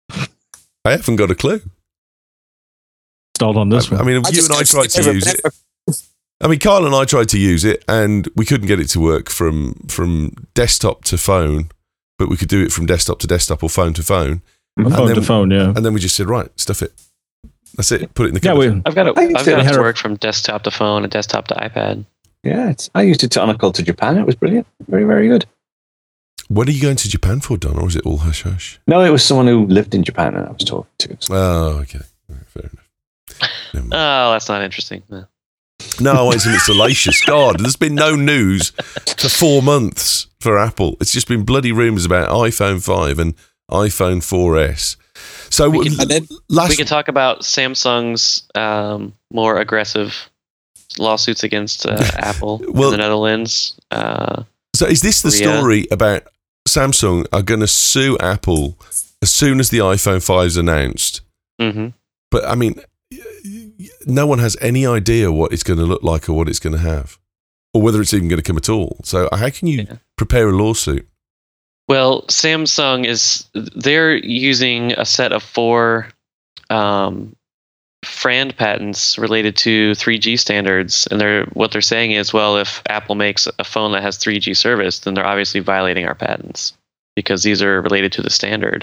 I haven't got a clue. Installed on this I, I one. mean, I you just and I go tried to skip use over- it. I mean, Carl and I tried to use it, and we couldn't get it to work from from desktop to phone, but we could do it from desktop to desktop or phone to phone. phone then- to phone, yeah. And then we just said, right, stuff it. That's it. Put it in the Yeah, cupboard. we, I've got it. I used I've to got it have to a- work from desktop to phone and desktop to iPad. Yeah, it's, I used it on a call to Japan. It was brilliant. Very, very good. What are you going to Japan for, Don, or is it all hush hush? No, it was someone who lived in Japan and I was talking to. So. Oh, okay. Right, fair enough. Never mind. Oh, that's not interesting. No. No, it's, it's salacious. God, there's been no news for four months for Apple. It's just been bloody rumours about iPhone five and iPhone four S. So We can- l- And then last We can talk about Samsung's um, more aggressive lawsuits against uh, Apple Well- in the Netherlands. Uh, So is this the Korea. story about Samsung are going to sue Apple as soon as the iPhone five is announced? mhm. But I mean, no one has any idea what it's going to look like or what it's going to have, or whether it's even going to come at all. So how can you Yeah. prepare a lawsuit? Well, Samsung is they're using a set of four um, FRAND patents related to three G standards, and they're what they're saying is, well, if Apple makes a phone that has three G service, then they're obviously violating our patents because these are related to the standard.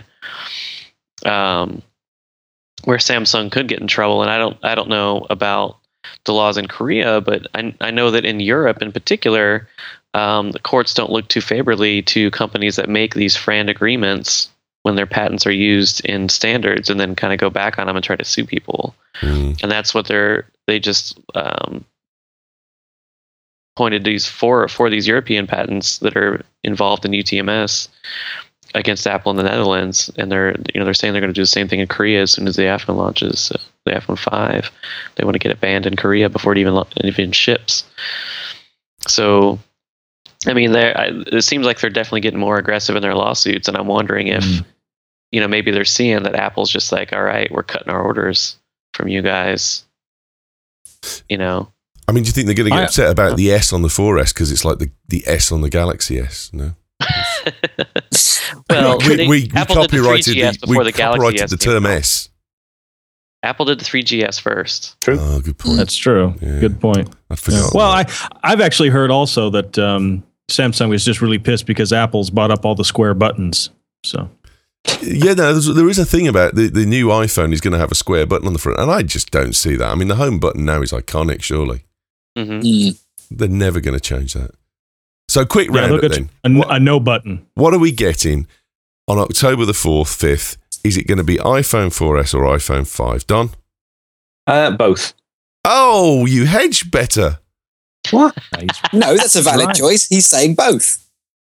Um, where Samsung could get in trouble, and I don't I don't know about the laws in Korea, but I I know that in Europe in particular. Um, the courts don't look too favorably to companies that make these FRAND agreements when their patents are used in standards and then kind of go back on them and try to sue people. Mm. And that's what they're, they just um, pointed these four, for these European patents that are involved in U T M S against Apple in the Netherlands. And they're, you know, they're saying they're going to do the same thing in Korea as soon as the iPhone launches, uh, the iPhone five. They want to get it banned in Korea before it even, lo- it even ships. So, I mean, they're, I- it seems like they're definitely getting more aggressive in their lawsuits, and I'm wondering if, Mm. you know, maybe they're seeing that Apple's just like, all right, we're cutting our orders from you guys, you know. I mean, do you think they're going to get I- upset about the S on the four S because it's like the, the S on the Galaxy S? No. well, we, they, we, we Apple did the copyrighted three G S the, before we the Galaxy copyrighted S the came term out. S. Apple did the three G S first. True. Oh, good point. That's true. Yeah. Good point. I forgot. Well, I, I've actually heard also that um, Samsung was just really pissed because Apple's bought up all the square buttons. So Yeah, no, there's, there is a thing about the, the new iPhone is going to have a square button on the front, and I just don't see that. I mean, the home button now is iconic, surely. hmm Mm. They're never going to change that. So, quick yeah, roundup look at then. a, n- a no button. What are we getting on October the fourth, fifth? Is it going to be iPhone four S or iPhone five? Don? Uh, both. Oh, you hedge better. What? No, that's a valid Right. choice. He's saying both.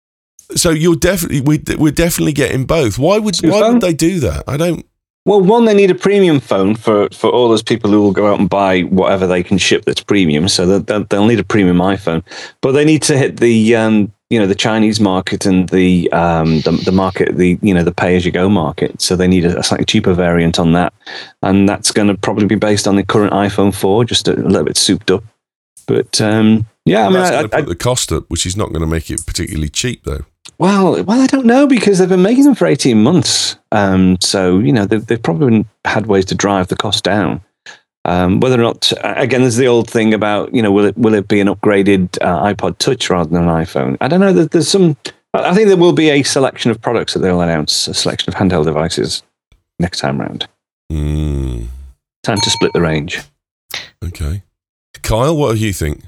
So you're definitely we, we're definitely getting both. Why would Two why phone? would they do that? I don't. Well, one, they need a premium phone for, for all those people who will go out and buy whatever they can ship that's premium. So that they'll, they'll need a premium iPhone, but they need to hit the um, you know the Chinese market and the um, the, the market the you know the pay as you go market. So they need a, a slightly cheaper variant on that, and that's going to probably be based on the current iPhone four, just a little bit souped up. But um, yeah, I mean, That's I, going to I, put the cost up, which is not going to make it particularly cheap, though. Well, well, I don't know because they've been making them for eighteen months. Um, so, you know, they've, they've probably had ways to drive the cost down. Um, whether or not, again, there's the old thing about, you know, will it will it be an upgraded uh, iPod Touch rather than an iPhone? I don't know. There's, there's some, I think there will be a selection of products that they'll announce, a selection of handheld devices next time round. Mm, Time to split the range. okay. Kyle, what do you think?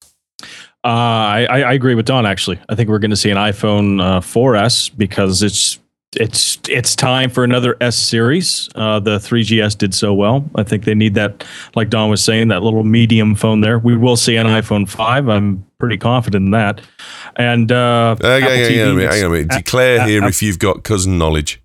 Uh, I, I I agree with Don. Actually, I think we're going to see an iPhone uh, four S because it's it's it's time for another S series. Uh, the three G S did so well. I think they need that, like Don was saying, that little medium phone there. We will see an iPhone five. I'm pretty confident in that. And uh, Hang, Apple hang, T V hang, on a minute, makes- hang on a minute. uh, Declare uh, here uh, if you've got cousin knowledge.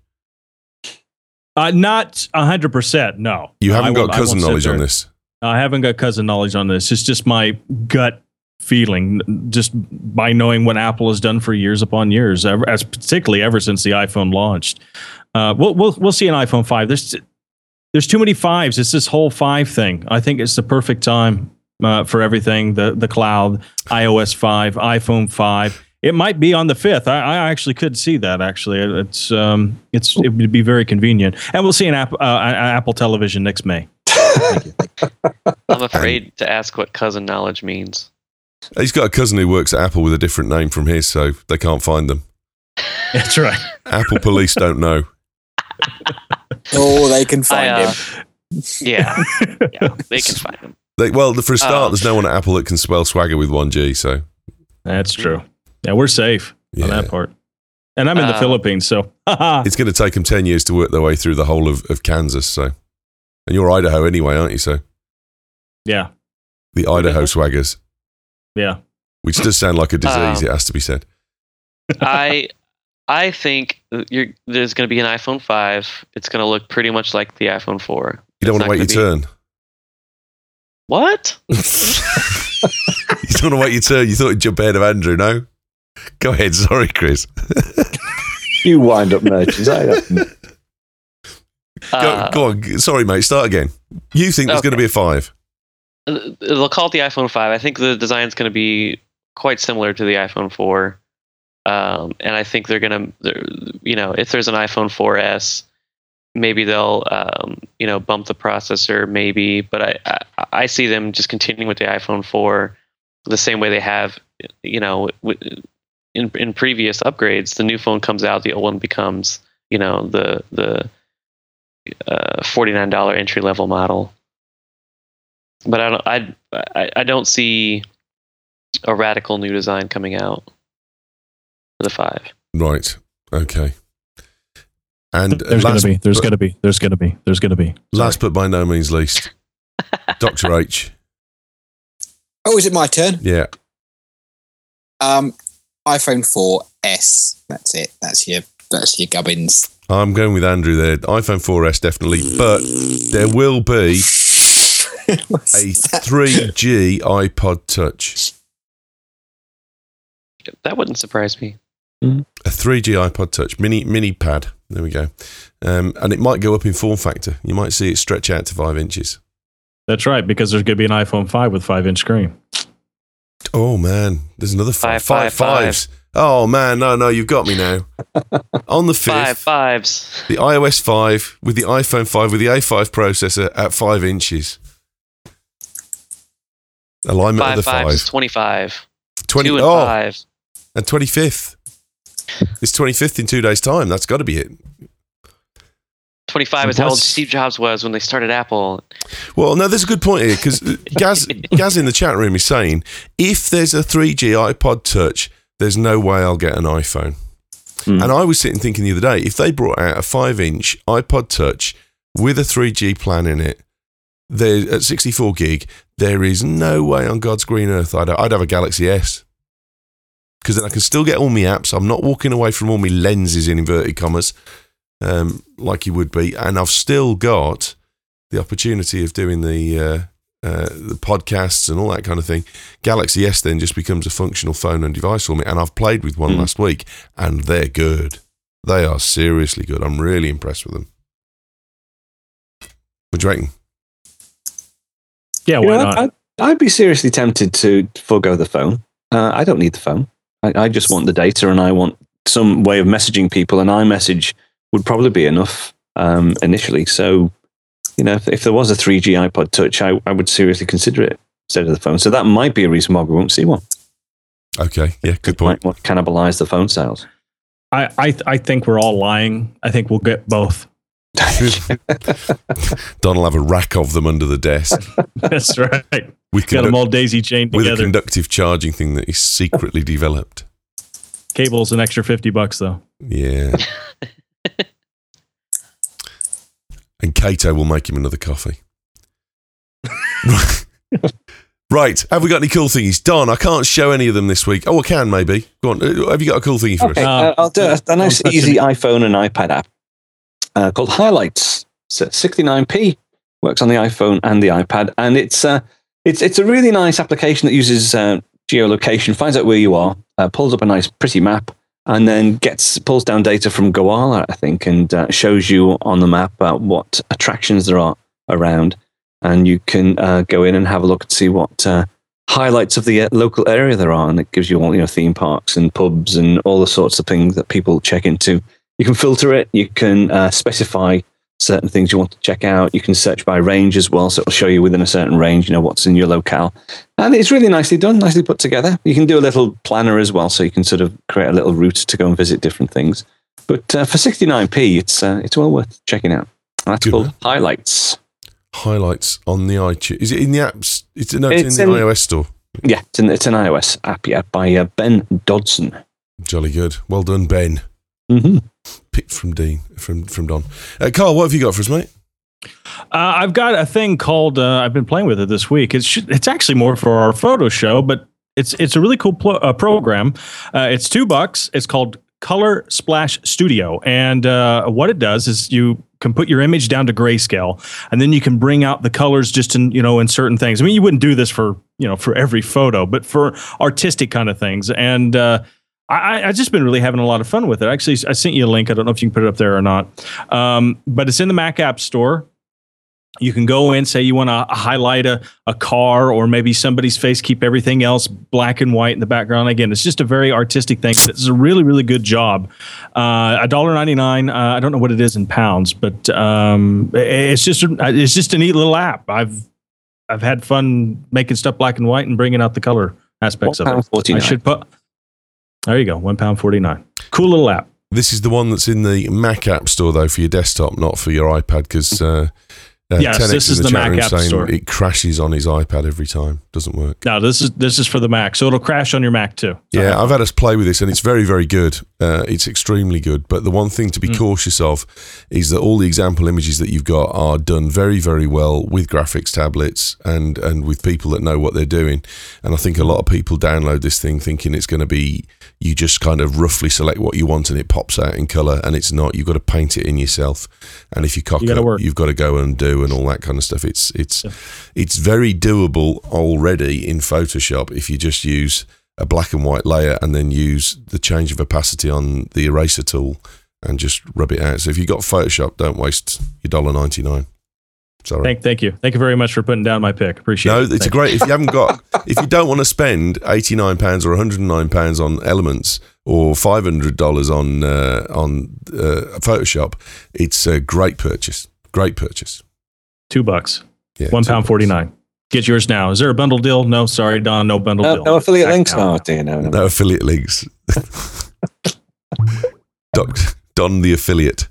Uh, not a hundred percent. No, You I haven't won't- got I cousin won't sit knowledge on there. this. I haven't got cousin knowledge on this. It's just my gut feeling, just by knowing what Apple has done for years upon years, ever, as particularly ever since the iPhone launched. Uh, we'll we'll we'll see an iPhone five. There's there's too many fives. It's this whole five thing. I think it's the perfect time uh, for everything. The the cloud, iOS five, iPhone five. It might be on the fifth. I, I actually could see that. Actually, it's um it's it would be very convenient, and we'll see an app uh, an Apple Television next May. I'm afraid to ask what cousin knowledge means. He's got a cousin who works at Apple with a different name from his, so they can't find them. That's right. Apple police don't know. Oh, they can find I, uh, him. Yeah, yeah, they can find him. They, well, for a start, Oh. there's no one at Apple that can spell swagger with one G, so That's true. Yeah, we're safe yeah. on that part. And I'm in the Uh, Philippines, so It's going to take them ten years to work their way through the whole of, of Kansas, so. And you're Idaho anyway, aren't you, so? yeah, The Idaho swaggers, yeah. which does sound like a disease, Um, it has to be said. I I think you're, there's going to be an iPhone five. It's going to look pretty much like the iPhone four. You don't It's want to wait not your gonna be- turn. What? You don't want to wait your turn. You thought you'd jump ahead of Andrew, no? Go ahead, sorry, Chris. You wind up merchants. I don't. Go, Uh, go on, sorry, mate, start again. You think there's going to Okay. be a five? They'll call it the iPhone five. I think the design's going to be quite similar to the iPhone four. Um, and I think they're going to, you know, if there's an iPhone four S, maybe they'll, um, you know, bump the processor, maybe. But I, I, I see them just continuing with the iPhone four the same way they have, you know, w- in in previous upgrades. The new phone comes out, the old one becomes, you know, the the uh, forty-nine dollars entry level model. But I don't, I, I, I don't see a radical new design coming out for the five. Right, okay. And There's going last, to be. There's but, going to be. There's going to be. There's going to be. last but by no means least, Doctor H. Oh, is it my turn? Yeah, Um, iPhone four S. That's it. That's your that's your gubbins. I'm going with Andrew there. iPhone four S definitely, but there will be a three G iPod Touch. That wouldn't surprise me. A three G iPod Touch, mini mini pad. There we go. Um, and it might go up in form factor. You might see it stretch out to five inches. That's right, because there's going to be an iPhone five with five inch screen. Oh man, there's another five. Five, Five, five, fives. Oh man, no, no, you've got me now. On the Five fifth, fives. the iOS five with the iPhone five with the A five processor at five inches. Alignment Five of the fives. five. Twenty-five. twenty, Two and oh, five. and twenty-fifth. It's twenty-fifth in two days' time. That's got to be it. Twenty-five is how old What's- Steve Jobs was when they started Apple. Well, no, there's a good point here because Gaz, Gaz in the chat room is saying if there's a three G iPod Touch, there's no way I'll get an iPhone. Mm. And I was sitting thinking the other day, if they brought out a five-inch iPod Touch with a three G plan in it, there at sixty-four gig, there is no way on God's green earth I'd, I'd have a Galaxy S. Because then I can still get all my apps. I'm not walking away from all my lenses in inverted commas, um, like you would be, and I've still got the opportunity of doing the uh, uh, the podcasts and all that kind of thing. Galaxy S then just becomes a functional phone and device for me, and I've played with one Mm. last week, and they're good. They are seriously good. I'm really impressed with them. What do you reckon? Yeah, You why know, not? I'd, I'd be seriously tempted to forego the phone. Uh, I don't need the phone. I, I just want the data, and I want some way of messaging people. And iMessage would probably be enough um, initially. So, you know, if, if there was a three G iPod Touch, I, I would seriously consider it instead of the phone. So that might be a reason why we won't see one. Okay, yeah, good It point. might cannibalize the phone sales. I, I I think we're all lying. I think we'll get both. Don will have a rack of them under the desk That's right. with, Got them conduct- all daisy chained with a together. conductive charging thing that is secretly developed. Cable's an extra fifty bucks though. Yeah. And Cato will make him another coffee. Right, have we got any cool thingies? Don, I can't show any of them this week. Oh, I can maybe. Go on, uh, have you got a cool thingy for Okay, us? uh, I'll do a, a nice, I'll touch easy it. iPhone and iPad app uh, called Highlights. So sixty-nine p works on the iPhone and the iPad, and it's uh, it's it's a really nice application that uses uh, geolocation, finds out where you are, uh, pulls up a nice, pretty map, and then gets pulls down data from Goala, I think, and uh, shows you on the map uh, what attractions there are around, and you can uh, go in and have a look and see what uh, highlights of the uh, local area there are, and it gives you all, you know, theme parks and pubs and all the sorts of things that people check into. You can filter it. You can uh, specify certain things you want to check out. You can search by range as well, so it'll show you within a certain range, you know, what's in your locale. And it's really nicely done, nicely put together. You can do a little planner as well, so you can sort of create a little route to go and visit different things. But uh, for sixty-nine p, it's uh, it's well worth checking out. That's Good called man. Highlights. Highlights on the iTunes. Is it in the apps? It's, no, it's, It's in the in- iOS store. Yeah, it's an, it's an iOS app, yeah, by uh, Ben Dodson. Jolly good. Well done, Ben. Mm-hmm. Picked from Dean, from, from Don. Uh, Carl, what have you got for us, mate? Uh, I've got a thing called. Uh, I've been playing with it this week. It's it's actually more for our photo show, but it's it's a really cool pl- uh, program. Uh, it's two bucks. It's called Color Splash Studio, and uh, what it does is you can put your image down to grayscale, and then you can bring out the colors just in you know in certain things. I mean, you wouldn't do this for you know for every photo, but for artistic kind of things. And uh, I I just been really having a lot of fun with it. Actually, I sent you a link. I don't know if you can put it up there or not, um, but it's in the Mac App Store. You can go in, say you want to highlight a, a car or maybe somebody's face, keep everything else black and white in the background. Again, it's just a very artistic thing. It's a really, really good job. Uh, one dollar ninety-nine. Uh, I don't know what it is in pounds, but um, it's just it's just a neat little app. I've I've had fun making stuff black and white and bringing out the color aspects one of pound it. forty-nine. I should put. There you go, one pound forty-nine. Cool little app. This is the one that's in the Mac App Store, though, for your desktop, not for your iPad, because uh, uh, Yes, ten X this in is the chat Mac room App saying Store. it crashes on his iPad every time. Doesn't work. No, this is this is for the Mac, so it'll crash on your Mac too. So Yeah, I've had us play with this, and it's very, very good. Uh, it's extremely good. But the one thing to be Mm. cautious of is that all the example images that you've got are done very, very well with graphics tablets and and with people that know what they're doing. And I think a lot of people download this thing thinking it's going to be, you just kind of roughly select what you want and it pops out in color, and it's not. You've got to paint it in yourself. And if you cock You gotta up, work. you've got to go and do and all that kind of stuff. It's it's Yeah. it's very doable already in Photoshop if you just use a black and white layer and then use the change of opacity on the eraser tool and just rub it out. So if you've got Photoshop, don't waste your one dollar ninety-nine. Sorry. Thank, thank you, thank you very much for putting down my pick. Appreciate No, it. it's Thank a great. If you haven't got, if you don't want to spend eighty nine pounds or one hundred and nine pounds on Elements or five hundred dollars on uh, on uh, Photoshop, it's a great purchase. Great purchase. Two bucks, Yeah, one two pound bucks. forty nine. Get yours now. Is there a bundle deal? No, sorry, Don, no bundle No, deal. no affiliate Back links. down. Oh, dear, no, no. No affiliate links. Doc, Don the affiliate.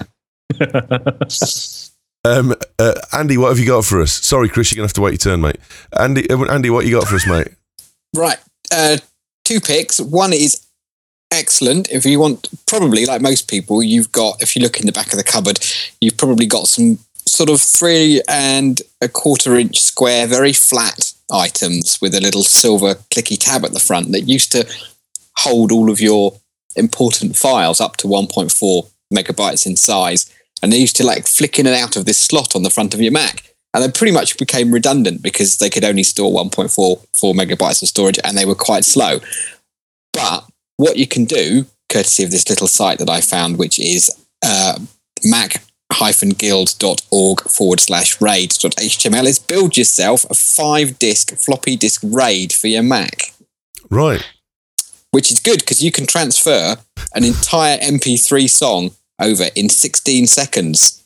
Um, uh, Andy, what have you got for us? Sorry, Chris, you're gonna have to wait your turn, mate. Andy, uh, Andy, what you got for us, mate? Right. Uh, two picks. One is excellent. If you want, probably like most people, you've got, if you look in the back of the cupboard, you've probably got some sort of three and a quarter inch square, very flat items with a little silver clicky tab at the front that used to hold all of your important files up to one point four megabytes in size. And they used to like flick in and out of this slot on the front of your Mac. And they pretty much became redundant because they could only store one point four four megabytes of storage and they were quite slow. But what you can do, courtesy of this little site that I found, which is uh, mac-guild.org forward slash raid.html, is build yourself a five disc floppy disk RAID for your Mac. Right. Which is good because you can transfer an entire M P three song over in sixteen seconds.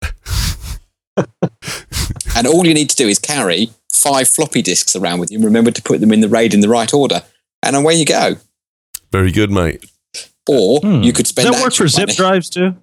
And all you need to do is carry five floppy disks around with you and remember to put them in the RAID in the right order. And away you go. Very good, mate. Or Hmm. you could spend Does that work for actual zip money. drives too?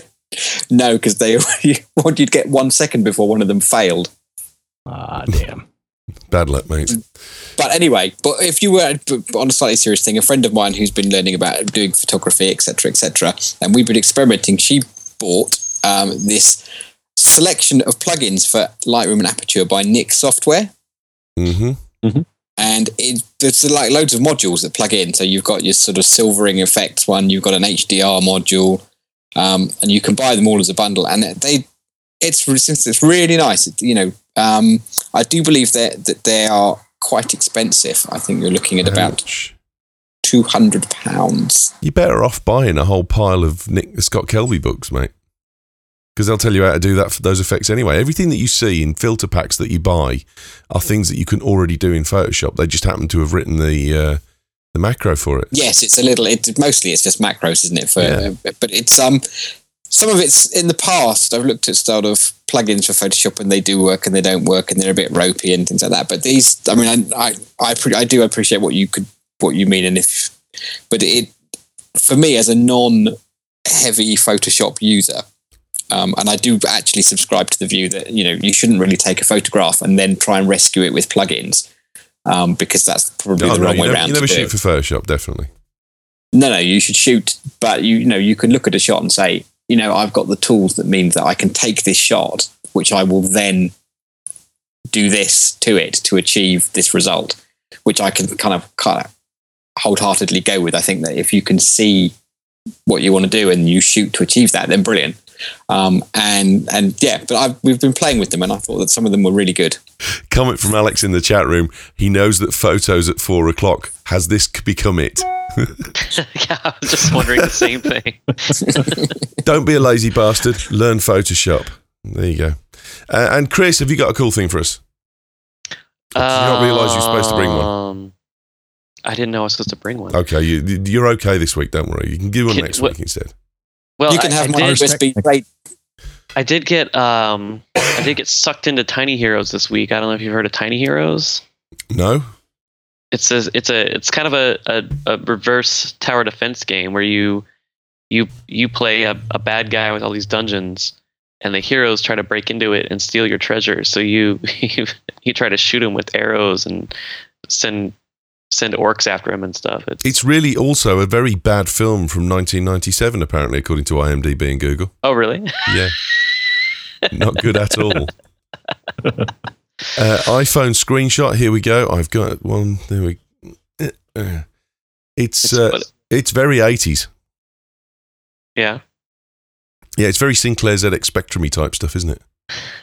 No, because they you'd get one second before one of them failed. Ah, damn. Bad luck, mate. But anyway, but if you were on a slightly serious thing, a friend of mine who's been learning about doing photography, et cetera, et cetera, and we've been experimenting, she bought um, this selection of plugins for Lightroom and Aperture by Nik Software. Mm-hmm. And it, there's like loads of modules that plug in. So you've got your sort of silvering effects one, you've got an H D R module, um, and you can buy them all as a bundle. And they, it's it's really nice. It, you know, um, I do believe that that they are quite expensive. I think you're looking at about Ouch. two hundred pounds. You're better off buying a whole pile of Nick Scott Kelvey books, mate. Because they'll tell you how to do that for those effects anyway. Everything that you see in filter packs that you buy are things that you can already do in Photoshop. They just happen to have written the uh, the macro for it. Yes, it's a little. It mostly it's just macros, isn't it? For Yeah. uh, but it's um some of it's in the past. I've looked at sort of plugins for Photoshop and they do work and they don't work and they're a bit ropey and things like that. But these, I mean, I I I, pre- I do appreciate what you could what you mean, and if but it for me as a non-heavy Photoshop user. Um, and I do actually subscribe to the view that, you know, you shouldn't really take a photograph and then try and rescue it with plugins, um, because that's probably Oh, the no, wrong you way never, around. you never to do shoot it. for Photoshop, definitely. No, no, you should shoot, but you, you know, you can look at a shot and say, you know, I've got the tools that mean that I can take this shot, which I will then do this to it to achieve this result, which I can kind of kind of wholeheartedly go with. I think that if you can see what you want to do and you shoot to achieve that, then brilliant. Um, and and yeah, but I've, we've been playing with them, and I thought that some of them were really good. Comment from Alex in the chat room. He knows that photos at four o'clock. Has this become it? Yeah, I was just wondering the same thing. Don't be a lazy bastard. Learn Photoshop. There you go. Uh, and Chris, have you got a cool thing for us? Or did you not realise you're supposed to bring one? Um, I didn't know I was supposed to bring one. Okay, you, you're okay this week. Don't worry. You can give one Can- next what- week instead. Well, you can I, have I my did, U S B RAID. I did get um, I did get sucked into Tiny Heroes this week. I don't know if you've heard of Tiny Heroes. No? It says it's a it's kind of a, a, a reverse tower defense game where you you you play a, a bad guy with all these dungeons, and the heroes try to break into it and steal your treasure. So you you, you try to shoot them with arrows and send send orcs after him and stuff. It's, It's really also a very bad film from nineteen ninety-seven, apparently, according to I M D B and Google. oh really? Yeah. Not good at all. Uh, iPhone screenshot. Here we go. I've got one. There we. Uh, it's It's uh, what- it's very eighties. Yeah. Yeah, it's very Sinclair Z X Spectrum-y type stuff, isn't it?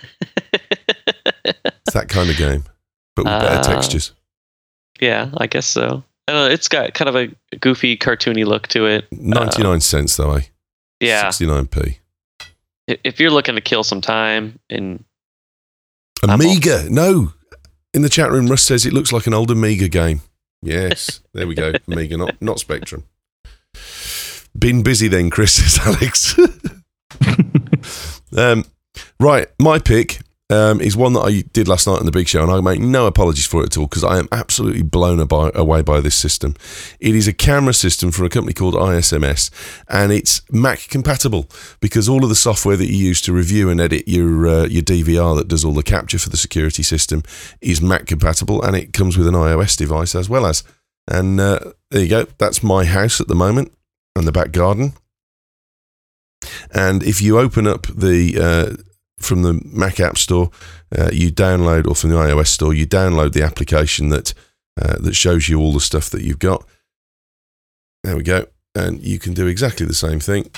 It's that kind of game, but with better Uh, textures. Yeah, I guess so. I don't know, it's got kind of a goofy, cartoony look to it. ninety-nine cents though, eh? Yeah. sixty-nine p. I- If you're looking to kill some time and Amiga. No. In the chat room, Russ says it looks like an old Amiga game. Yes. There we go. Amiga, not, not Spectrum. Been busy then, Chris, says Alex. um, right. My pick um, is one that I did last night on the Big Show, and I make no apologies for it at all because I am absolutely blown away by this system. It is a camera system from a company called I S M S, and it's Mac compatible because all of the software that you use to review and edit your uh, your D V R that does all the capture for the security system is Mac compatible, and it comes with an iOS device as well as. And uh, there you go. That's my house at the moment and the back garden. And if you open up the uh, from the Mac App Store, uh, you download, or from the iOS Store, you download the application that uh, that shows you all the stuff that you've got. There we go, and you can do exactly the same thing.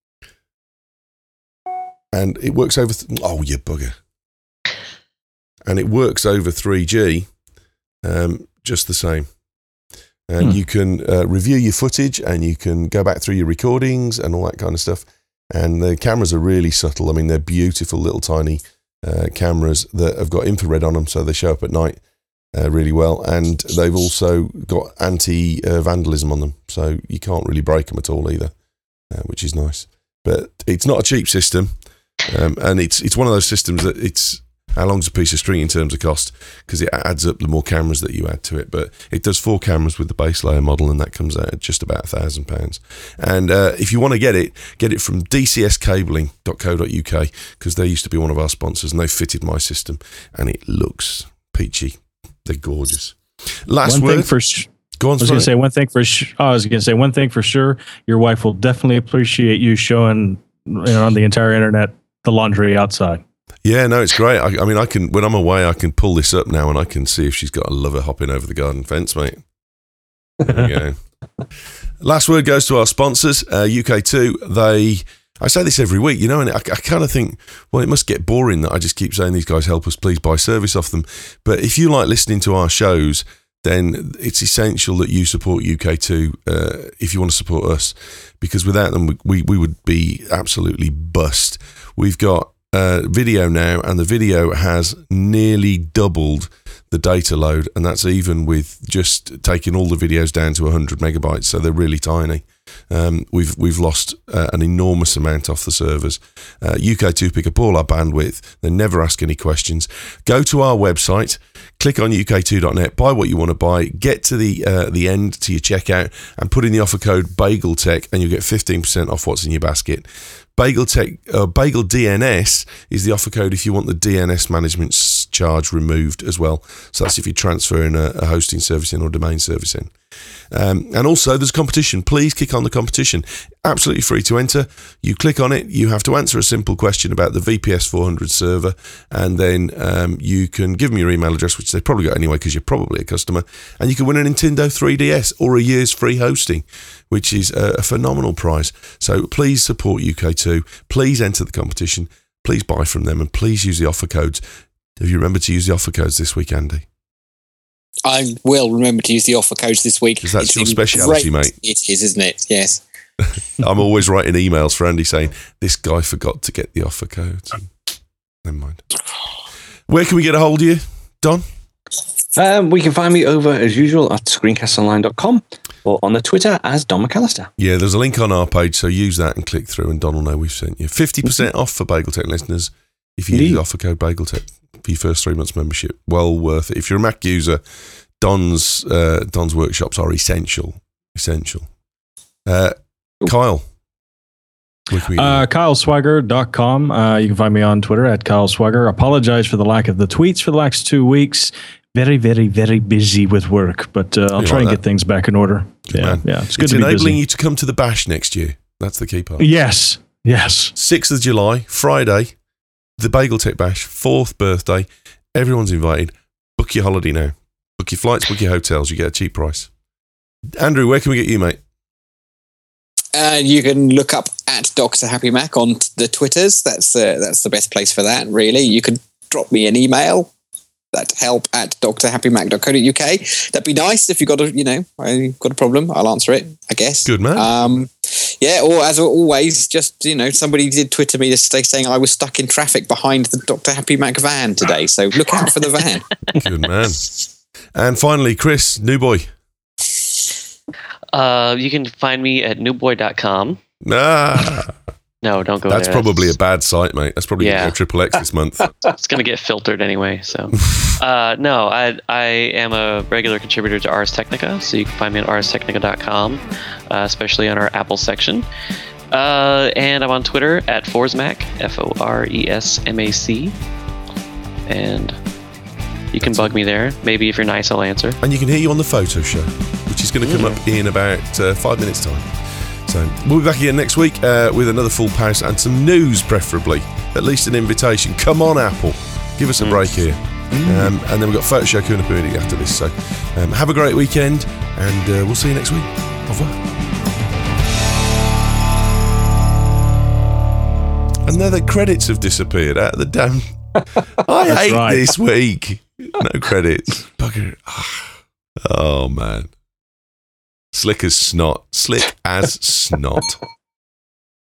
And it works over. Th- oh, you bugger! And it works over three G, um, just the same. And hmm. you can uh, review your footage, and you can go back through your recordings and all that kind of stuff. And the cameras are really subtle. I mean, they're beautiful little tiny uh, cameras that have got infrared on them, so they show up at night uh, really well. And they've also got anti-vandalism uh, on them, so you can't really break them at all either, uh, which is nice. But it's not a cheap system, um, and it's it's one of those systems that it's how long's a piece of string in terms of cost, because it adds up the more cameras that you add to it. But it does four cameras with the base layer model, and that comes out at just about a thousand pounds. And uh, if you want to get it, get it from d c s cabling dot co dot u k, because they used to be one of our sponsors, and they fitted my system, and it looks peachy. They're gorgeous. Last one word. Thing for sh- Go on, I was going to say one thing for. Sh- oh, I was going to say one thing for sure. Your wife will definitely appreciate you showing, you know, on the entire internet the laundry outside. Yeah, no, it's great. I, I mean, I can when I'm away, I can pull this up now, and I can see if she's got a lover hopping over the garden fence, mate. There we go. Last word goes to our sponsors, uh, U K two. They, I say this every week, you know, and I, I kind of think, well, it must get boring that I just keep saying these guys help us, please buy service off them. But if you like listening to our shows, then it's essential that you support U K two uh, if you want to support us, because without them, we, we, we would be absolutely bust. We've got Uh, video now, and the video has nearly doubled the data load, and that's even with just taking all the videos down to one hundred megabytes, so they're really tiny. Um, we've we've lost uh, an enormous amount off the servers. uh, U K two pick up all our bandwidth, they never ask any questions. Go to our website, click on U K two dot net, buy what you want to buy, get to the uh, the end to your checkout, and put in the offer code BagelTech, and you get fifteen percent off what's in your basket. Bagel Tech, uh, Bagel D N S is the offer code if you want the D N S management charge removed as well. So that's if you're transferring a, a hosting service in or domain service in. Um, and also there's competition. Please click on the competition. Absolutely free to enter. You click on it, you have to answer a simple question about the V P S four hundred server, and then um, you can give them your email address, which they've probably got anyway because you're probably a customer, and you can win a Nintendo three D S or a year's free hosting, which is a, a phenomenal prize. So please support U K two. Please enter the competition. Please buy from them, and please use the offer codes. Have you remembered to use the offer codes this week, Andy? I will remember to use the offer codes this week. Because that's it's your speciality, great. mate. It is, isn't it? Yes. I'm always writing emails for Andy saying, this guy forgot to get the offer codes. Never mind. Where can we get a hold of you, Don? Um, we can find me over, as usual, at screencast online dot com or on the Twitter as Don McAllister. Yeah, there's a link on our page, so use that and click through, and Don will know we've sent you. fifty percent off for BagelTech listeners if you Indeed. use the offer code BagelTech for your first three months membership. Well worth it. If you're a Mac user, Don's uh, Don's workshops are essential. Essential. Uh, Kyle. Uh, Kyle Swagger dot com. Uh, you can find me on Twitter at Kyle Swagger. Apologize for the lack of the tweets for the last two weeks. Very, very, very busy with work, but uh, I'll You try like and that? get things back in order. Good yeah, man. yeah, it's good It's to be enabling busy. you to come to the Bash next year. That's the key part. Yes, yes. sixth of July, Friday, the BagelTech Bash, fourth birthday. Everyone's invited. Book your holiday now. Book your flights, book your hotels. You get a cheap price. Andrew, where can we get you, mate? Uh, you can look up at Doctor Happy Mac on t- the Twitters. That's uh, that's the best place for that, really. You can drop me an email at help at d r happy mac dot co dot u k. That'd be nice if you got a, you know, I got a problem. I'll answer it, I guess. Good man. Um, Yeah, or as always, just, you know, somebody did Twitter me yesterday saying I was stuck in traffic behind the Doctor Happy Mac van today. So look out for the van. Good man. And finally, Chris, New Boy. Uh, you can find me at newboy dot com. Ah, No, don't go that's there. probably a bad site, mate. That's probably Yeah. going to go triple X this month. It's going to get filtered anyway. So, uh, no, I I am a regular contributor to Ars Technica, so you can find me at ars technica dot com, uh, especially on our Apple section. Uh, and I'm on Twitter at Forsmac, F O R E S M A C. And you can bug me there. Maybe if you're nice, I'll answer. And you can hear you on the photo show, which is going to come Mm. up in about uh, five minutes' time. So we'll be back again next week uh, with another full post and some news, preferably. At least an invitation. Come on, Apple. Give us a Mm. break here. Mm. Um, and then we've got photo show coming up immediately after this. So um, have a great weekend, and uh, we'll see you next week. Au revoir. And now the credits have disappeared out of the damn... I hate right. this week. No credits. Bugger. Oh, man. Slick as snot. Slick as snot.